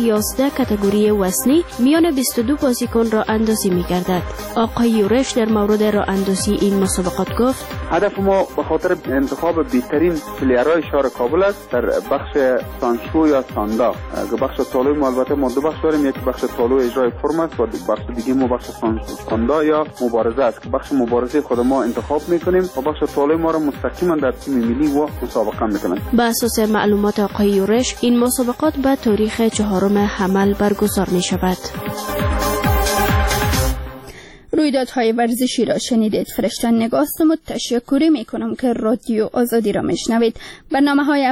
11 کاتگوری وزنی میان 22 بازیکن راه اندازی می‌گردد. آقای یورش در مورد راه اندازی این مسابقات گفت: هدف ما به خاطر انتخاب بهترین پلیرهای شهر کابل است در بخش سانشو یا ساندا. بخش طالوی ما البته ما دو بخش داریم، یک بخش طالوی اجرای فرم است و بخش دیگه ما بخش ساندا یا مبارزه است که بخش مبارزه خود ما انتخاب میکنیم و بخش طالوی ما را مستقیما در تیم ملی و مسابقه میکنند. بر اساس معلومات آقای یورش این مسابقات به تاریخ 4 حمل برگزار می شود. رویدادهای ورزشی را شنیدید. فرشتن نگاست و تشکر می کنم که رادیو آزادی را میشنوید. برنامه‌های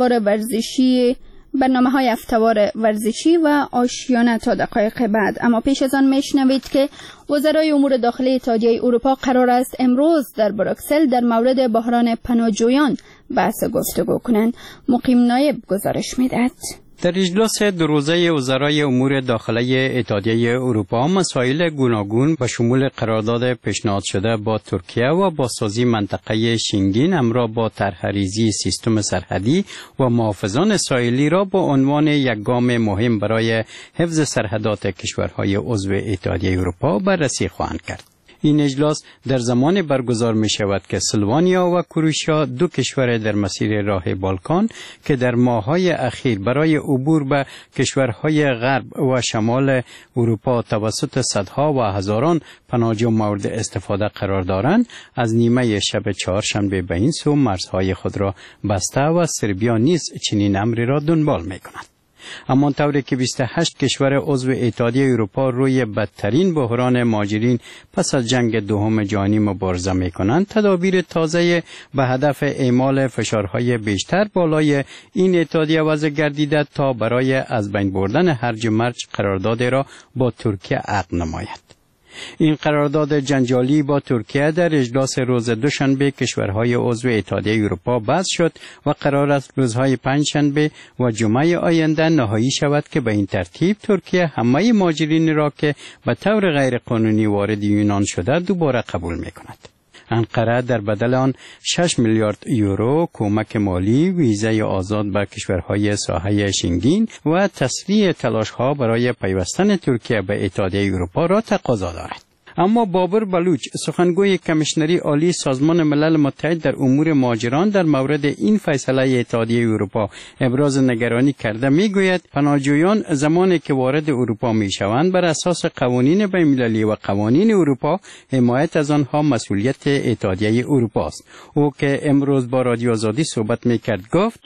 هفته‌وار ورزشی و آشیانه تا دقایق بعد. اما پیش از آن میشنوید که وزرای امور داخلی اتحادیه اروپا قرار است امروز در بروکسل در مورد بحران پناهجویان بحث گفتگو کنند. مقیم نایب گزارش میدهد. در اجلاس دو روزه وزرای امور داخلی اتحادیه اروپا مسائل گوناگون به شمول قرارداد پیشنهاد شده با ترکیه و بازسازی منطقه شنگن همراه با طرح‌ریزی سیستم سرحدی و محافظان اسرائیلی را با عنوان یک گام مهم برای حفظ سرحدات کشورهای عضو اتحادیه اروپا بررسی خواهند کرد. این اجلاس در زمان برگزار می شود که سلوانیا و کروشیا دو کشور در مسیر راه بالکان که در ماه‌های اخیر برای عبور به کشورهای غرب و شمال اروپا توسط صدها و هزاران پناهجو مورد استفاده قرار دارند، از نیمه شب چهارشنبه به این سو مرزهای خود را بسته و سربیا نیز چنین امری را دنبال می کند. اما طوری که 28 کشور عضو اتحادیه اروپا روی بدترین بحران مهاجرین پس از جنگ دوم جهانی مبارزه می‌کنند، تدابیر تازه به هدف اعمال فشارهای بیشتر بالای این اتحادیه وضع گردیده تا برای از بین بردن هرج و مرج قرارداد را با ترکیه عقد نماید. این قرارداد جنجالی با ترکیه در اجلاس روز دوشنبه کشورهای عضو اتحادیه اروپا بحث شد و قرار است روزهای پنجشنبه و جمعه آینده نهایی شود که به این ترتیب ترکیه همه مهاجرین را که به طور غیر قانونی وارد یونان شده دوباره قبول می‌کند. انقره در بدل آن 6 میلیارد یورو کمک مالی، ویزای آزاد به کشورهای ساحه شنگن و تسریع تلاش‌ها برای پیوستن ترکیه به اتحادیه اروپا را تقاضا دارد. اما بابر بلوچ، سخنگوی کمیشنری عالی سازمان ملل متحد در امور مهاجران، در مورد این فیصله اتحادیه اروپا ابراز نگرانی کرده میگوید پناهجویان زمانی که وارد اروپا میشوند بر اساس قوانین بین‌المللی و قوانین اروپا حمایت از آنها مسئولیت اتحادیه اروپا است. او که امروز با رادیو آزادی صحبت میکرد گفت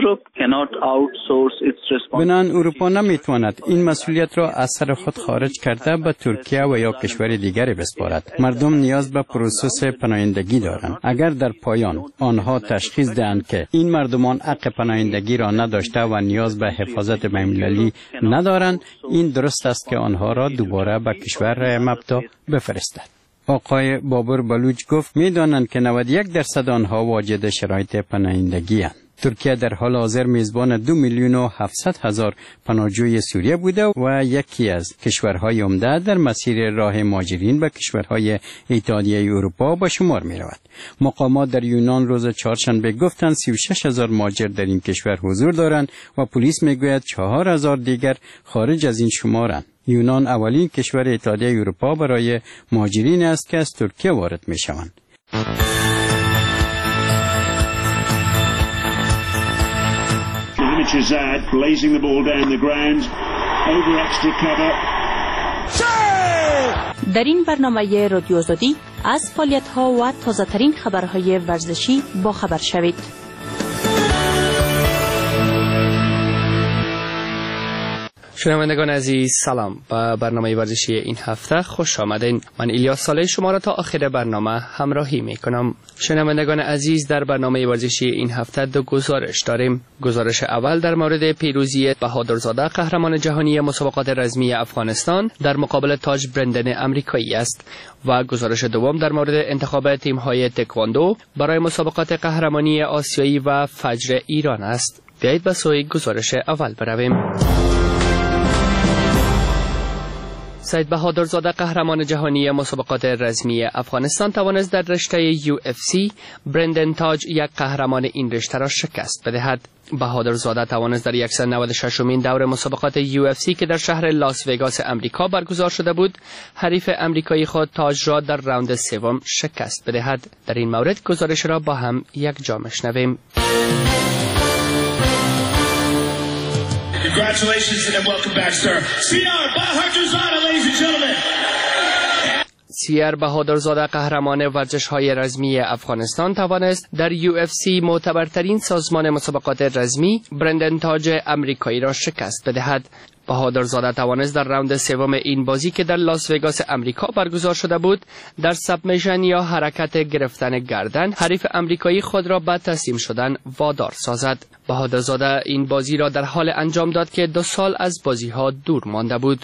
بنان اروپا نمیتواند این مسئولیت را از سر خود خارج کرده به ترکیه و یا کشور دیگر بسپارد. مردم نیاز به پروسس پناهندگی دارند. اگر در پایان آنها تشخیص دهند که این مردمان حق پناهندگی را نداشته و نیاز به حفاظت بین‌المللی ندارند، این درست است که آنها را دوباره به کشور مبدا بفرستد. آقای بابر بلوچ گفت می‌دانند که 91% آنها واجد شرایط پناهندگی اند. ترکیه در حال حاضر میزبان 2,700,000 پناهجوی سوریه بوده و یکی از کشورهای عمده در مسیر راه مهاجرین به کشورهای اتحادیه اروپا به شمار می رود. مقامات در یونان روز چهارشنبه گفتند 36,000 مهاجر در این کشور حضور دارند و پلیس میگوید 4,000 دیگر خارج از این شمارند. یونان اولین کشور اتحادیه اروپا برای مهاجرین است که از ترکیه وارد می شوند. Chazad blazing the ball down the ground over extra cover. در این برنامه رادیو آزادی از فعالیت‌ها و تازه‌ترین خبرهای ورزشی با خبر شوید. شنوندگان عزیز سلام، به برنامه ورزشی این هفته خوش آمدین. من الیاس صالح شما را تا آخر برنامه همراهی می کنم. شنوندگان عزیز، در برنامه ورزشی این هفته دو گزارش داریم. گزارش اول در مورد پیروزی بهادرزاده قهرمان جهانی مسابقات رزمی افغانستان در مقابل تاج برندن امریکایی است و گزارش دوم در مورد انتخاب تیم‌های تکواندو برای مسابقات قهرمانی آسیایی و فجر ایران است. بیایید به سوی گزارش اول برویم. سید بهادرزاده قهرمان جهانی مسابقات رزمی افغانستان توانست در رشته UFC برندن تاج یک قهرمان این رشته را شکست بدهد. بهادرزاده توانست در 196مین دور مسابقات UFC که در شهر لاس وگاس امریکا برگزار شده بود، حریف امریکایی خود تاج را در راوند سوم شکست بدهد. در این مورد گزارش را با هم یک جا میشنویم. Congratulations and welcome back, sir. Siyar Bhadrzada, ladies and gentlemen. سیار بهادرزاده قهرمان ورزش‌های رزمی افغانستان توانست در UFC معتبرترین سازمان مسابقات رزمی برندن تاج امریکایی را شکست بدهد. بهادرزاده توانست در راوند سوم این بازی که در لاس وگاس امریکا برگزار شده بود در سبمیشن یا حرکت گرفتن گردن حریف امریکایی خود را به تسلیم شدن وادار سازد. بهادرزاده این بازی را در حال انجام داد که 2 سال از بازی‌ها دور مانده بود.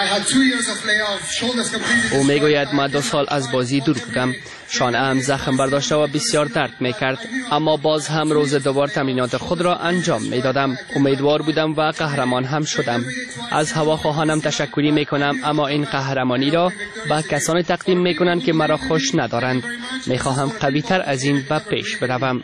او میگوید من 2 سال از بازی دور بودم، شانه هم زخم برداشته و بسیار درد میکرد، اما باز هم روز دوبار تمرینات خود را انجام میدادم. امیدوار بودم و قهرمان هم شدم. از هواخواهانم تشکری میکنم، اما این قهرمانی را به کسانی تقدیم میکنند که مرا خوش ندارند. میخواهم قوی تر از این به پیش بروم.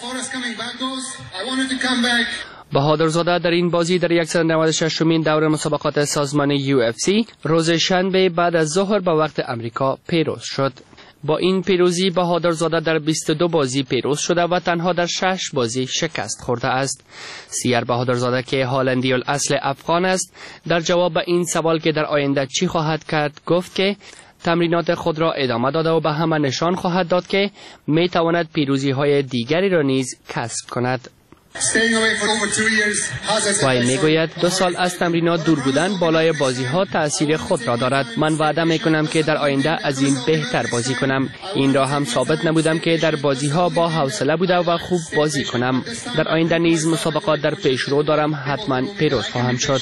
بهادرزاده در این بازی در 196مین دور مسابقات سازمان UFC روز شنبه بعد از ظهر به وقت امریکا پیروز شد. با این پیروزی بهادرزاده در 22 بازی پیروز شده و تنها در 6 بازی شکست خورده است. سیار بهادرزاده که هالندی الاصل افغان است، در جواب به این سوال که در آینده چی خواهد کرد گفت که تمرینات خود را ادامه داده و به همه نشان خواهد داد که می تواند پیروزی های دیگری را نیز کسب کند. وای میگوید 2 سال از تمرینات دور بودن بالای بازی ها تأثیر خود را دارد. من وعده میکنم که در آینده از این بهتر بازی کنم. این را هم ثابت نمودم که در بازی ها با حوصله بوده و خوب بازی کنم. در آینده نیز مسابقات در پیش رو دارم، حتما پیروز خواهم شد.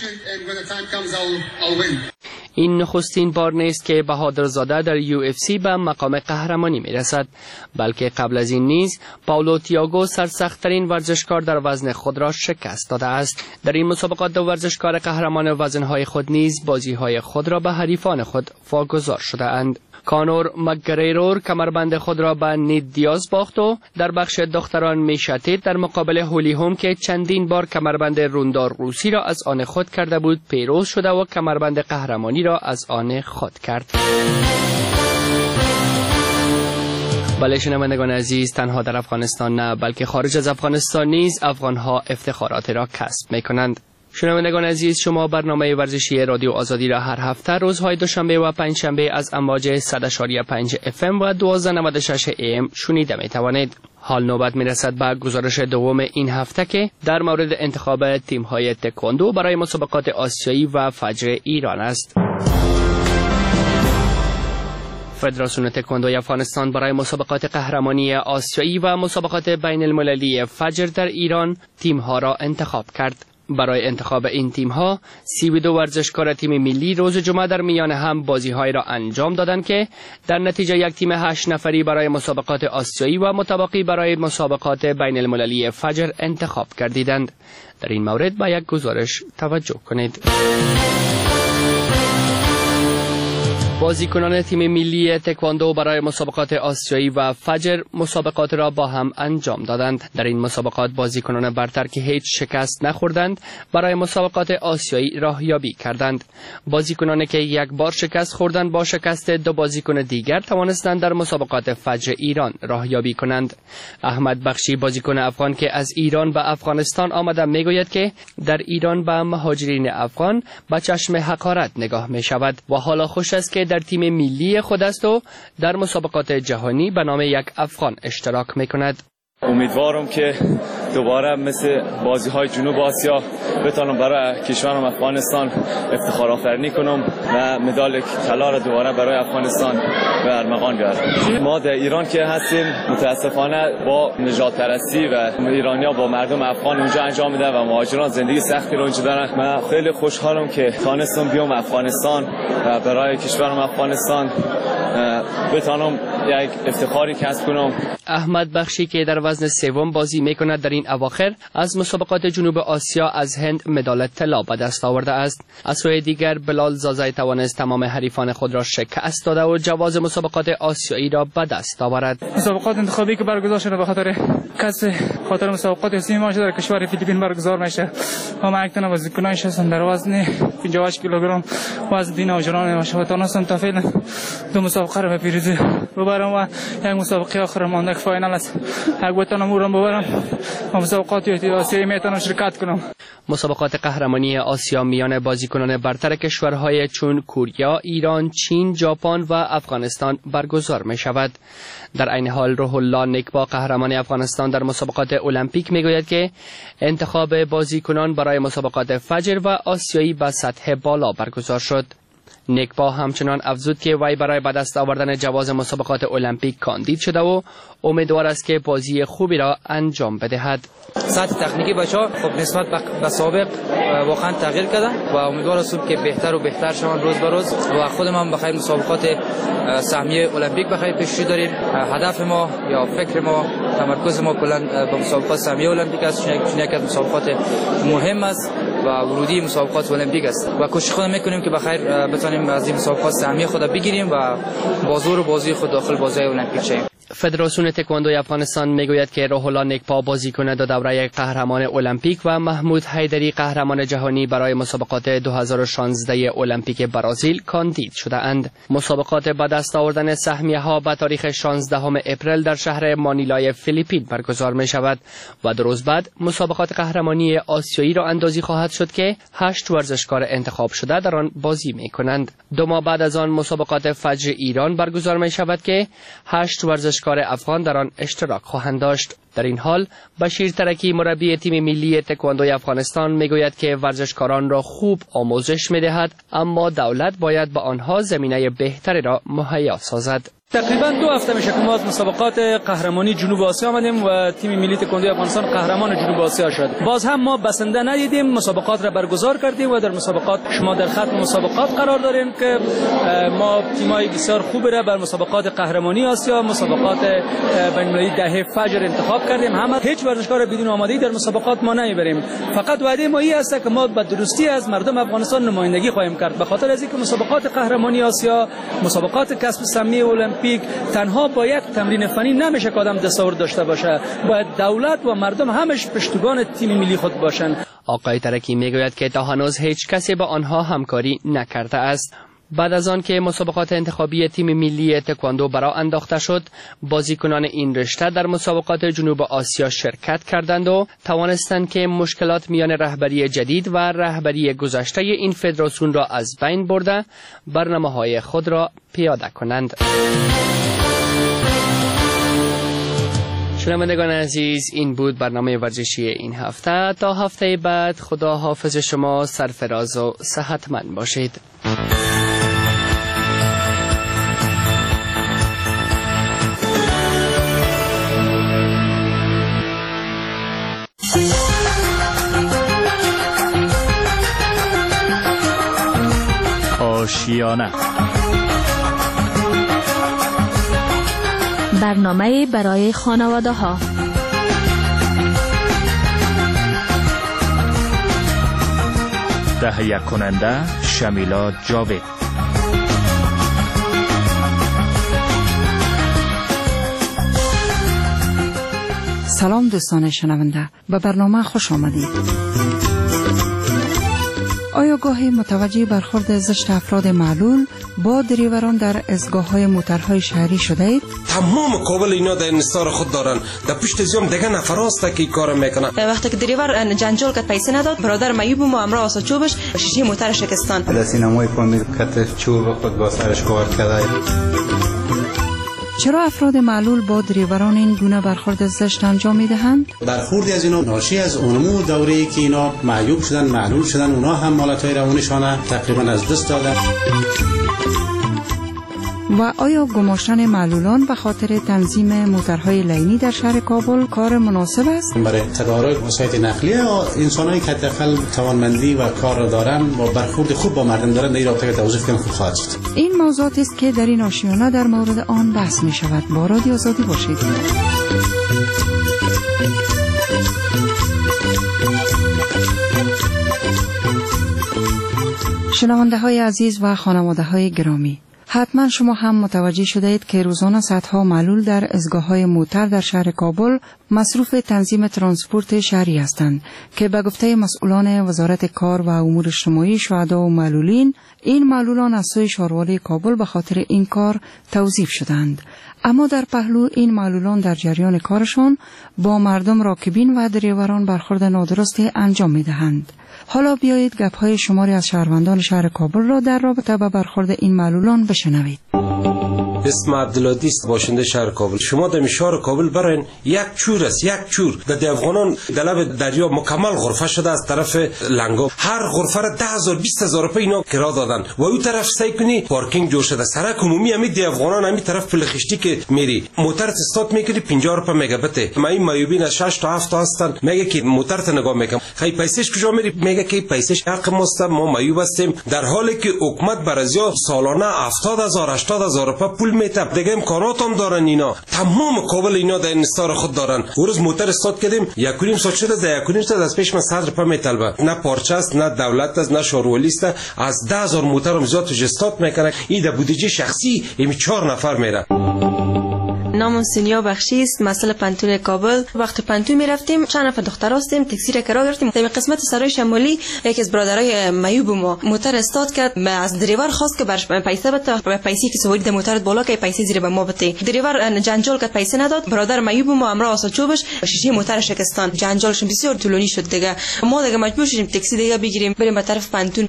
این نخستین بار نیست که بهادرزاده در UFC به مقام قهرمانی میرسد، بلکه قبل از این نیز پائولو تییاگو سرسخت‌ترین ورزشکار در وزن خود را شکست داده است. در این مسابقات 2 ورزشکار قهرمان وزنهای خود نیز بازیهای خود را به حریفان خود واگذار شده اند. کانور مکگریگور کمربند خود را به نید دیاز باخت و در بخش دختران میشاتید در مقابل هولی هوم که چندین بار کمربند روندار روسی را از آن خود کرده بود پیروز شده و کمربند قهرمانی را از آن خود کرد. بله شنوندگان عزیز، تنها در افغانستان نه بلکه خارج از افغانستان نیز افغانها افتخارات را کسب میکنند. شنوندگان عزیز، شما برنامه ورزشی رادیو آزادی را هر هفته روزهای دوشنبه و پنجشنبه از امواج 100.5 FM و 1296 AM شنیده می توانید. حال نوبت می رسد به گزارش دوم این هفته که در مورد انتخاب تیم‌های تکواندو برای مسابقات آسیایی و فجر ایران است. فدراسیون تکواندوی افغانستان برای مسابقات قهرمانی آسیایی و مسابقات بین المللی فجر در ایران تیم‌ها را انتخاب کرد. برای انتخاب این تیم‌ها 32 ورزشکار تیم ملی روز جمعه در میان هم بازی‌های را انجام دادند که در نتیجه یک تیم 8 نفری برای مسابقات آسیایی و متبقی برای مسابقات بین المللی فجر انتخاب گردیدند. در این مورد با یک گزارش توجه کنید. بازیکنان تیم ملی تکواندو برای مسابقات آسیایی و فجر مسابقات را با هم انجام دادند. در این مسابقات بازیکنان برتر که هیچ شکست نخوردند برای مسابقات آسیایی راهیابی کردند. بازیکنانی که یک بار شکست خوردند با شکست 2 بازیکن دیگر توانستند در مسابقات فجر ایران راهیابی کنند. احمد بخشی بازیکن افغان که از ایران به افغانستان آمده میگوید که در ایران به مهاجرین افغان با چشم حقارت نگاه می شود و حالا خوش است که در تیم ملی خود است و در مسابقات جهانی به نام یک افغان اشتراک میکند. امیدوارم که دوباره مثل بازی‌های جنوب آسیا بتونم برای کشورم افغانستان افتخار آفرینی کنم و مدال طلا را دوباره برای افغانستان به ارمغان بیارم. ما در ایران که هستیم متاسفانه با نژاد پرستی و ایرانی‌ها با مردم افغان اونجا انجام میدن و مهاجران زندگی سختی رو اونجا دارن. من خیلی خوشحالم که تونستم بیام افغانستان و برای کشورم افغانستان بتانم یک افتخاری کسب کنم. احمد بخشی که در وزن سوم بازی میکند در این اواخر از مسابقات جنوب آسیا از هند مدال طلا به دست آورده است. از سوی دیگر بلال زازای توانست تمام حریفان خود را شکست داده و جواز مسابقات آسیایی را به دست آورد. مسابقات انتخابی که برگزار شده به خاطر مسابقات اسمی ما در کشور فیلیپین برگزار میشه. ما یک تن بازیکنانش هستم در وزن 58 کیلوگرم وزن دین آجران و شوتانستم تا فعلا 2 مسابقه را به پیروزی ببرم و یک مسابقه آخر مانده که فاینال است. اگه بتونم او را ببرم و مسابقات آسیایی میتونم شرکت کنم. مسابقات قهرمانی آسیا میان بازیکنان برتر کشورهای چون کوریا، ایران، چین، ژاپن و افغانستان برگزار می شود. در این حال روح الله نکبا قهرمان افغانستان در مسابقات المپیک میگوید که انتخاب بازیکنان برای مسابقات فجر و آسیایی به سطح بالا برگزار شد. نکبا همچنان افزود که وی برای به دست آوردن جواز مسابقات المپیک کاندید شده و امیدوار است که بازی خوبی را انجام بدهد. سطح تکنیکی بچه‌ها خب نسبت به سابق واقعا تغییر کرده و امیدوار هستم که بهتر و بهتر شوند روز به روز و خودم هم بخیر مسابقات سهمیه المپیک بخیر پیش‌رو داریم. هدف ما یا فکر ما تمرکز ما کلا به مسابقات سهمیه المپیک است، چون یک از مسابقات مهم است و ورودی مسابقات المپیک است و کوشش خودم میکنیم که بخیر بتونیم از این مسابقات سهمیه خود بگیریم و بازور و بازی خود داخل بازی المپیک شیم. فدراسیون تکواندوی افغانستان میگوید که روح الله نکبا بازیکن دو دوره قهرمان المپیک و محمود حیدری قهرمان جهانی برای مسابقات 2016 المپیک برزیل کاندید شده اند. مسابقات به دست آوردن سهمیه ها به تاریخ 16 اپریل در شهر مانیلای فیلیپین برگزار می شود و 2 روز بعد مسابقات قهرمانی آسیایی را اندازی خواهد شد که 8 ورزشکار انتخاب شده در آن بازی می کنند. 2 ماه بعد از آن مسابقات فجر ایران برگزار می شود که 8 ورزشکار افغان در آن اشتراک خواهند داشت. در این حال بشیر ترکی مربی تیم ملی تکواندوی افغانستان میگوید که ورزشکاران را خوب آموزش میدهد اما دولت باید به آنها زمینه بهتری را مهیا سازد. تقریبا 2 هفته میشه که ما از مسابقات قهرمانی جنوب آسیا آمدیم و تیم ملی تکواندوی افغانستان قهرمان جنوب آسیا شد. باز هم ما بسنده ندیدیم، مسابقات را برگزار کردیم و در مسابقات شما در ختم مسابقات قرار داریم که ما تیمای بسیار خوبی را بر مسابقات قهرمانی آسیا، مسابقات بین‌المللی دهه فجر انتخاب کردیم. همه هیچ ورزشکار بدون آمادگی در مسابقات ما نمیبریم. فقط وعده ما این است که ما به درستی از مردم افغانستان نمایندگی خواهیم کرد. به خاطر از اینکه مسابقات قهرمانی آسیا، مسابقات کسب سهمیه المپیک تنها با یک تمرین فنی نمیشه که آدم دستاورد داشته باشه. باید دولت و مردم همش پشتیبان تیم ملی خود باشند. آقای ترکی میگوید که تا هنوز هیچ کسی با آنها همکاری نکرده است. بعد از آن که مسابقات انتخابی تیم ملی تکواندو برا انداخته شد، بازیکنان این رشته در مسابقات جنوب آسیا شرکت کردند و توانستند که مشکلات میان رهبری جدید و رهبری گذشته این فدراسیون را از بین برده برنامه‌های خود را پیاده کنند. شنوندگان عزیز، این بود برنامه ورزشی این هفته. تا هفته بعد خدا حافظ شما، سرفراز و صحتمند باشید. آشیانه برنامه برای خانواده ها. تهیه کننده شمیلا جاوید. سلام دوستان شنونده، به برنامه خوش آمدید. آیا گاهی متوجه برخورد زشت افراد معلول با دریوران در ایستگاه‌های موترهای شهری شده اید؟ تمام کابل اینا در انحصار خود دارن. در پشت زیام دیگه نفر است که این کارو میکنه. وقتی که دریور جنجال کرد پیسه نداد، برادر میوب ما امرا واسه چوبش شیشه موتر شکستان. در سینمای پاندید کت چوب خود با سرش قارت کرده. چرا افراد معلول با دریوران این گونه برخورد زشت انجام میدهند؟ برخوردی از اینا ناشی از اونمو دوره‌ای که اینا معیوب شدن، معلول شدن، اونا هم مالت‌های روانشان تقریبا از دست دادن. و آیا گماشتن معلولان به خاطر تنظیم موترهای لینی در شهر کابل کار مناسب است؟ برای تدارک وسایل نقلیه انسانایی که حداقل توانمندی و کار دارن و برخورد خوب با مردم دارن در این رابطه توضیح کنم خوب خواهد شد. این موضوعات است که در این آشیانه در مورد آن بحث می شود. با رادیو آزادی باشید. شنونده های عزیز و خانواده های گرامی، حتما شما هم متوجه شده اید که روزانه صدها معلول در ایستگاه‌های موتر در شهر کابل مصروف تنظیم ترانسپورت شهری هستند که به گفته مسئولان وزارت کار و امور اجتماعی شهدا و معلولین، این معلولان از سوی شهروالی کابل به خاطر این کار توظیف شدند. اما در پهلو این معلولان در جریان کارشان با مردم راکبین و دریوران برخورد نادرستی انجام می‌دهند. حالا بیایید گپ‌های شماری از شهروندان شهر کابل را در رابطه با برخورد این معلولان بشنوید. اسم عبدالعادی است، باشنده شهر کابل. شما در شهر کابل برین یک چور است، یک چور در افغانان در لب دریا مکمل غرفه شده از طرف لنگا. هر غرفه را 10,000 20,000 روپیه اینا کرا دادن و اون طرف سعی کنی پارکینگ جوش شده. سرک عمومی همین در افغانان همین طرف پلخشتی که میری موتر استارت میکنی 50 روپیه مگابت. ما این مایوبین از 6 تا 7 تا هستن، میگه که موتر ت نگاه میکنم خی پیسش کجا میری، میگه که پیسش حق ماست، ما مایوب هستیم، در حالی که حکومت برازیا سالانه 70,000 80,000 روپیه پول میتم. دیگه امکانات هم دارن اینا، تمام کابل اینا در انستار خود دارن. روز موتر استارت کردیم 1.5 ساعت شده، در 1.5 ساعت از پیش من 100 روپیه میطلبه. نه پارچه است، نه دولت است، نه شهروالی است. از 10,000 موتر هم زیاد توش استارت میکنه. این در بودجه شخصی این 4 نفر میره. نامم سینیا بخشی است، مسئله پنتون کابل. وقت پنتون میرفتیم چند نفر دختر هستیم، تاکسی را کرا گرفتیم. در قسمت سرای شمالی یکی از برادرای میوب ما موتر استارت کرد، از دریور خواست که برش پیسه بده، پیسه که سواری در موتر بالا که پیسه زیر به ما بده. دریور جنجال کرد، پیسه نداد. برادر میوب ما امرا آساچوبش شیشه موتر شکستان، جنجالش بسیار طولانی شد. دیگه ما دیگه مجبور شدیم تاکسی دیگه بگیریم بریم به طرف پنتون.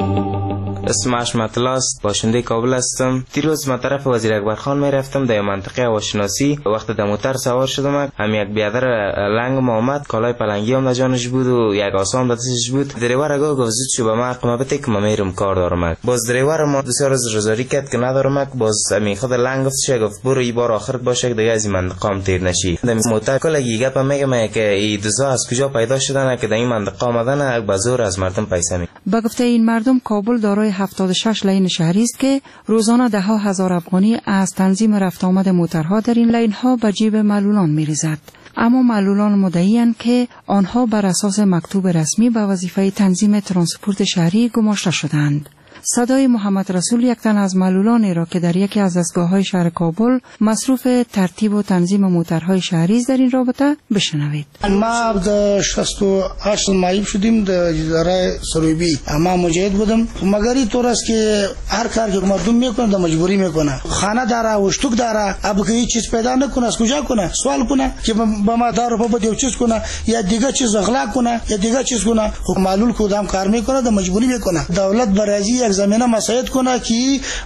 اسمش مطلاست، باشنده کابل هستم. دیروز من طرف وزیر اکبر خان میرفتم در منطقه هواشناسی. وقت در موتر سوار شدم، هم یک بیادر لنگ ما آمد، کالای پلنگی هم در جانش بود و یک آسام در دستش بود. دریور اگه گفت چه به من قیمت بده که من میرم کار دارم. باز دریور ما بسیار از رضایی کرد که ندارم. باز می خود لنگ گفت برو این بار آخرت باشه دیگه از این منطقه تیر نشی. در موتر کلی گپ میگم که این دوزا از کجا پیدا شدن که در این منطقه آمدن به زور از مردم پیسه می. با گفته این مردم کابل دارای 76 لین شهری است که روزانه ده ها هزار افغانی از تنظیم رفت آمد موترها در این لین ها به جیب معلولان می‌ریزد. اما معلولان مدعی‌اند که آنها بر اساس مکتوب رسمی به وظیفه تنظیم ترانسپورت شهری گماشته شدند. صدای محمد رسول یک تن از معلولانی را که در یکی از ایستگاه‌های شهر کابل مصروف ترتیب و تنظیم موترهای شهری در این رابطه بشنوید. ما در 68 معیوب شدیم در اداره سرویبی. ما مجاهد بودم، مگر اینطور است که هر کار که مردم میکنه در مجبوری میکنه. خانه داره و شتوک داره، اب که هیچ چیز پیدا نکنه از کجا کنه؟ سوال کنه که با ما دار په بده چیز کنه یا دیگه چیز اغلا کنه یا دیگه چیز کنه. معلول کدام کار میکنه در مجبوری میکنه. دولت برازی زمینه مساعد کنه که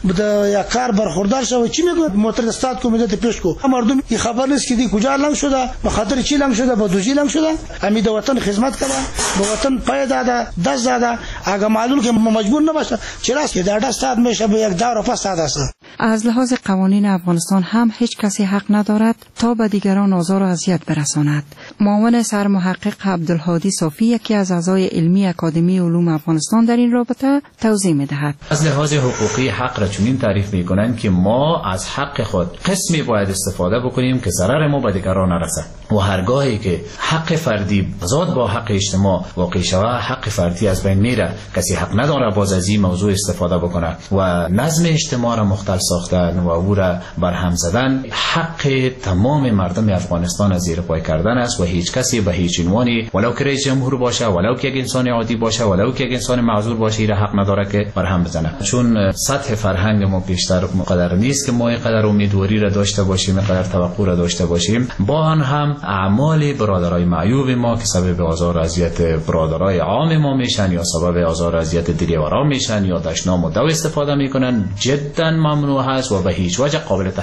یک کار برخوردار شوه. چی میگه موتر استاد کو میده پیش کو مردم این خبر نیست که دی کجا لنگ شده، به خاطر چی لنگ شده، به دوجی لنگ شده. امید وطن خدمت کنه، به وطن پای داده دست داده. اگه معلول که مجبور نباشه چرا که در دست استاد میشه به یک دور پس داده است. از لحاظ قوانین افغانستان هم هیچ کسی حق ندارد تا به دیگران آزار و اذیت برساند. معاون سرمحقق عبدالهادی صافی یکی از اعضای علمی اکادمی علوم افغانستان در این رابطه توضیح می‌دهد. از لحاظ حقوقی حق را چنین تعریف می‌کنند که ما از حق خود قسمی باید استفاده بکنیم که ضرر ما به دیگران نرسد و هرگاهی که حق فردی ضد با حق اجتماع واقع شود، حق فردی از بین میره. کسی حق نداره باز از این موضوع استفاده بکنه و نظم اجتماع را مختل ساختن و او را برهم زدن حق تمام مردم افغانستان از زیر پای کردن است و هیچ کسی به هیچ عنوانی ولو که رئیس جمهور باشه، ولو که یک انسان عادی باشه، ولو که یک انسان معذور باشه، این حق نداره که برهم بزنه. چون سطح فرهنگ ما بیشتر مقدر نیست که ما اینقدر امیدواری را داشته باشیم، اینقدر توقع را داشته باشیم. با آن هم اعمال برادرای معیوب ما که سبب آزار و اذیت برادرای عام ما میشن یا سبب آزار و اذیت دریوران میشن یا دشنام و دو استفاده میکنن جدا ممنوع هست و به هیچ وجه قابل تحمل.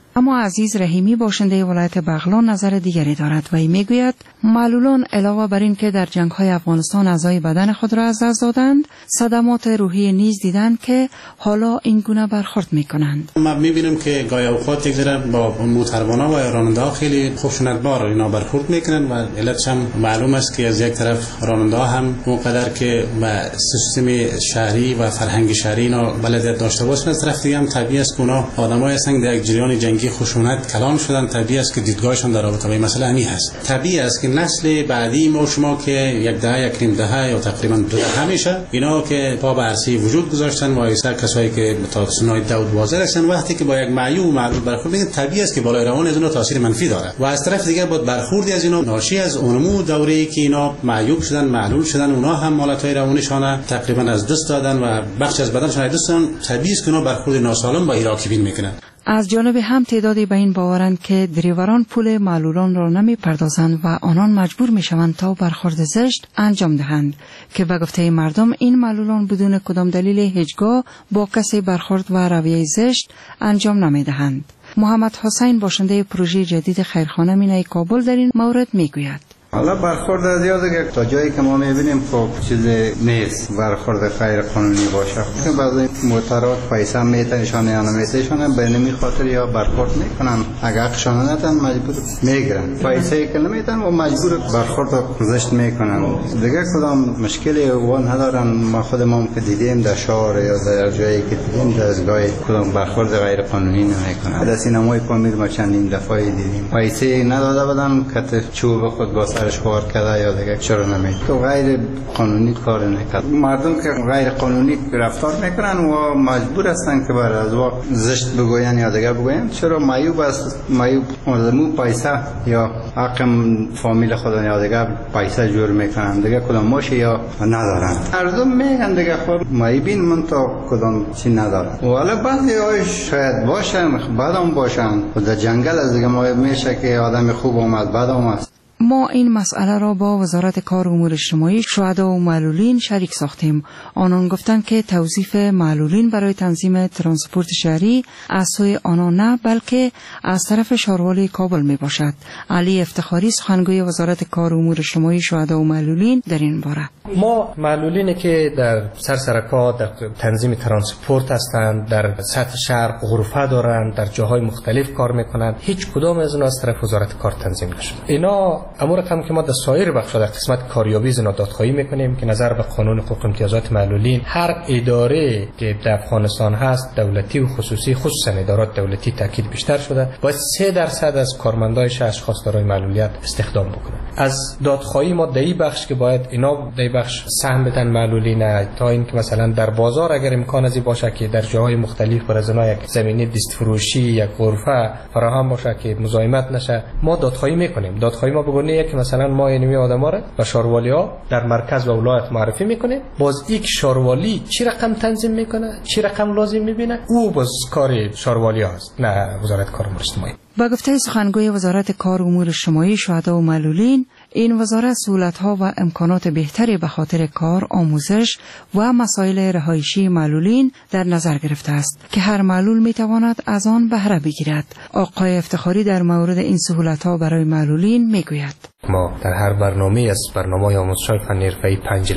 اما عزیز رحیمی باشنده ولایت بغلان نظر دیگری دارد و میگوید معلولان علاوه بر این که در جنگ‌های افغانستان اعضای بدن خود را از دست دادند، صدمات روحی نیز دیدند که حالا این گونه برخورد میکنند. ما میبینیم که گاهی اوقات یک ذره با موتربانا و راننده خیلی خشونتبار اینا برخورد میکنن و علتش هم معلوم است که از یک طرف راننده هم اونقدر که با سیستم شهری و فرهنگ شهری اینا بلدیت داشته باشن، از طرف دیگه هم طبیعی است که اونا آدمای هستند در یک جریان جنگی خشونت کلان شدن. طبیعی است که دیدگاهشان در رابطه با این مسئله همین هست. طبیعی است که نسل بعدی ما شما که یک دهه یک نیم دهه یا تقریبا 2 دهه میشه اینا که پا به عرصه وجود گذاشتن و ایسا کسایی که تا سنای داود بازار هستن، وقتی که با یک معیوب معلول برخورد میکنن طبیعی است که بالای روان از اینا تاثیر منفی داره و از طرف دیگه بود برخوردی از اینا ناشی از اونمو دوره‌ای که اینا معیوب شدن معلول شدن، اونا هم حالتهای روانشان تقریبا از دست دادن و بخش از بدنشان از دست دادن. طبیعی است که اونا برخورد ناسالم با ایراکیبین میکنن. از جانب هم تعدادی به این باورند که دریوران پول معلولان را نمی پردازند و آنان مجبور می شوند تا برخورد زشت انجام دهند که به گفته مردم این معلولان بدون کدام دلیل هیچگاه با کسی برخورد و رویه زشت انجام نمی دهند. محمد حسین باشنده پروژه جدید خیرخانه مینای کابل در این مورد می گوید. حالا برخورد از یاد تا جایی که ما میبینیم خب چیز نیست برخورد غیر قانونی باشه. بعضی موترات پیسه میتنشان یا نمیتنشان به نمی خاطر یا برخورد میکنن، اگه حقشان ندن مجبور میگیرن، پیسه که نمیتن و مجبور برخورد زشت میکنن. دیگه کدام مشکلی وان ندارن. ما خودمون که دیدیم در شهر یا در جایی که دیدیم دستگاه کدام برخورد غیر قانونی نمیکنن. در سینمای پامیر ما چندین دفعه دیدیم پیسه نداده بودن که چوب خود سرش خوار کرده یا دیگه چرا نمید تو غیر قانونی کار نکرد. مردم که غیر قانونی رفتار میکنن و مجبور هستن که بر از وقت زشت بگوین یا دیگه بگوین. چرا معیوب است، معیوب مردمو پیسه یا حق فامیل خود یا دیگه پیسه جور میکنن دیگه کدام ماشه یا ندارن. مردم میگن دیگه خب معیوبین من تا کدام چی ندارن. ولی بعضی های شاید باشن بعدم باشن و در جنگل از دیگه معیوب میشه که آدم خوب اومد بعد اومد. ما این مسئله را با وزارت کار و امور اجتماعی، شهدا و معلولین شریک ساختیم. آنان گفتند که توظیف معلولین برای تنظیم ترانسپورت شهری از سوی آنان نه بلکه از طرف شاروالی کابل می باشد. علی افتخاری سخنگوی وزارت کار و امور اجتماعی، شهدا و معلولین در این باره: ما معلولینی که در سرکار در تنظیم ترانسپورت هستند، در سطح شهر غرفه دارند، در جاهای مختلف کار میکنند، هیچ کدام از اونها از طرف وزارت کار تنظیم نشده. اینا امور هم که ما در سایر بخش‌ها در قسمت کاریابی زنا دادخواهی میکنیم که نظر به قانون حقوق امتیازات معلولین هر اداره که در افغانستان هست، دولتی و خصوصی، خصوصا ادارات دولتی تاکید بیشتر شده، باید 3% از کارمندایش اشخاص دارای معلولیت استخدام بکنه. از دادخواهی ما در این بخش که باید اینا در بخش سهم بدن معلولین، تا اینکه مثلا در بازار اگر امکان ازی باشه که در جاهای مختلف برای زنا یک زمینه دست فروشی، یک غرفه فراهم باشه که مزاحمت نشه، ما دادخواهی میکنیم. دادخواهی ما بگونه که مثلا ما اینمی آدما را به شاروالی‌ها در مرکز و ولایت معرفی میکنیم. باز یک شاروالی چی رقم تنظیم میکنه، چی رقم لازم میبینه، او باز کار شاروالی‌ها است، نه وزارت کار و امور اجتماعی. با گفته سخنگوی وزارت کار و امور اجتماعی، شهدا و معلولین، این وزارت سهولت‌ها و امکانات بهتری به خاطر کار، آموزش و مسائل رهایشی معلولین در نظر گرفته است که هر معلول میتواند از آن بهره بگیرد. آقای افتخاری در مورد این سهولت‌ها برای معلولین میگوید: ما در هر برنامه از برنامه‌های آموزش‌های فنی حرفه‌ای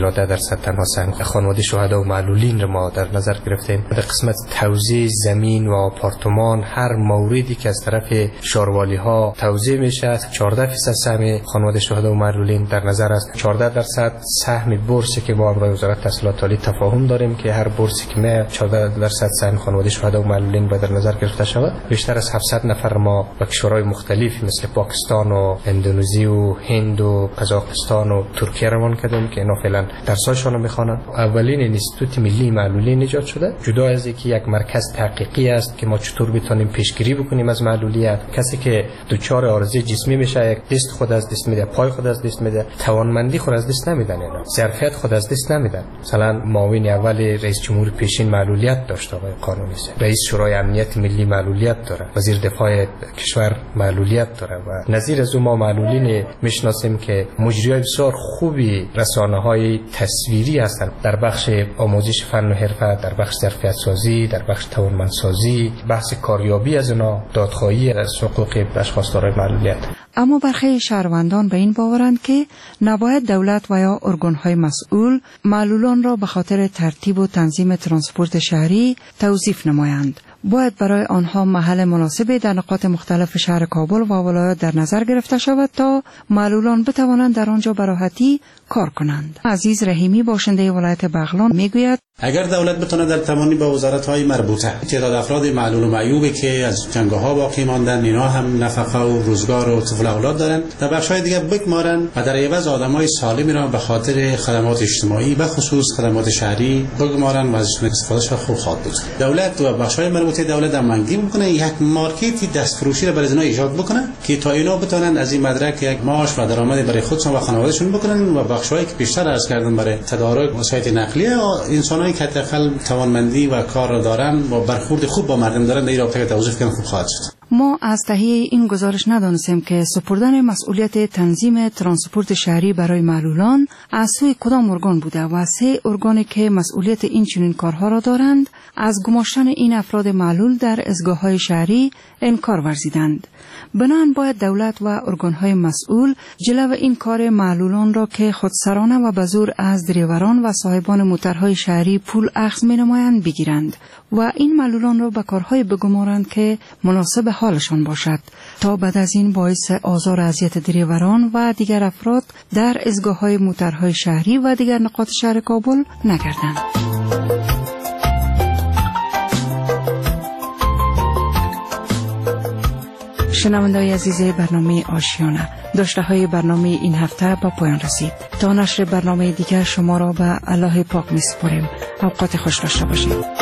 5% تنها سهم خانواده شهدا و معلولین را ما در نظر گرفتیم. در قسمت توزیع زمین و آپارتمان هر موردی که از طرف شاروالی‌ها توزیع میشه 14% سهم خانواده شهدا و معلولین در نظر است. 14% سهم بورسی که با امرای وزارت تحصیلات عالی تفاهم داریم که هر بورسی که میاد 14% سهم خانواده شهدا و معلولین باید در نظر گرفته شود. بیشتر از 700 نفر ما به کشورهای مختلف مثل پاکستان و اندونزی و هند و قزاقستان و ترکیه روان کردیم که اینا فعلا درسایشون رو میخوانن. اولین اینستیتوت ملی معلولین ایجاد شده، جدا از اینکه یک مرکز تحقیقی است که ما چطور بتونیم پیشگیری بکنیم از معلولیت. کسی که دچار عارضه جسمی میشه، یک دست خود از دست میده، پای خود از دست میده، توانمندی خود از دست نمیدن، اینا ظرفیت خود از دست نمیدن. مثلا معاون اول رئیس جمهور پیشین معلولیت داشته، آقای قانونی است، رئیس شورای امنیت ملی معلولیت داره، وزیر دفاع کشور معلولیت داره و نظیر از ما معلولین میشناسیم که مجریای بسیار خوبی رسانه‌های تصویری هستند در بخش آموزش فن و حرفه، در بخش ظرفیت سازی، در بخش توانمندسازی، بحث کاریابی از اونا، دادخواهی از حقوق اشخاص دارای معلولیت. اما برخی شهروندان به این باورند که نباید دولت و یا ارگان‌های مسئول معلولان را به خاطر ترتیب و تنظیم ترانسپورت شهری توظیف نمایند. باید برای آنها محل مناسب در نقاط مختلف شهر کابل و ولایات در نظر گرفته شود تا معلولان بتوانند در آنجا به راحتی کار کنند. عزیز رحیمی باشنده ولایت بغلان میگوید اگر دولت بتونه در تمامی با وزارت‌های مربوطه تعداد افراد معلول و معیوبی که از جنگ‌ها باقی ماندن اینا هم نفقه و روزگار و طفل اولاد دارن در بخش‌های دیگه بگمارن و در عوض آدمای سالمی را به خاطر خدمات اجتماعی و خصوص خدمات شهری بگمارن و ازشون استفادهش خوب خواهد بود. دولت و بخش‌های مربوطه دولت هم منگی میکنه یک مارکتی دستفروشی را برای اینا ایجاد بکنه که تا اینا بتونن از این مدرک یک معاش و درآمد برای خودشون و خانوادهشون بکنن و بخش‌هایی که بیشتر عرض کردن برای تدارک وسایل نقلیه انسانایی که حداقل توانمندی و کار را دارن و برخورد خوب با مردم دارن در این رابطه توظیف کردن خوب خواهد شد. ما از تهیه این گزارش ندانستیم که سپردن مسئولیت تنظیم ترانسپورت شهری برای معلولان از سوی کدام ارگان بوده و 3 ارگانی که مسئولیت این چنین کارها را دارند از گماشتن این افراد معلول در ازگاه‌های شهری انکار ورزیدند. بنابراین باید دولت و ارگان‌های مسئول جلو این کار معلولان را که خودسرانه و به زور از دریوران و صاحبان موترهای شهری پول اخذ می‌نمایند بگیرند و این معلولان را به کارهای بگمارند که مناسب حالشان باشد تا بعد از این باعث آزار و اذیت دریوران و دیگر افراد در ازگاه‌های موترهای شهری و دیگر نقاط شهر کابل نگردند. شنونده‌های عزیز برنامه آشیانه، داشته‌های برنامه این هفته به پایان رسید. تا نشر برنامه دیگر شما را به الله پاک می‌سپاریم. اوقات خوش داشته باشید.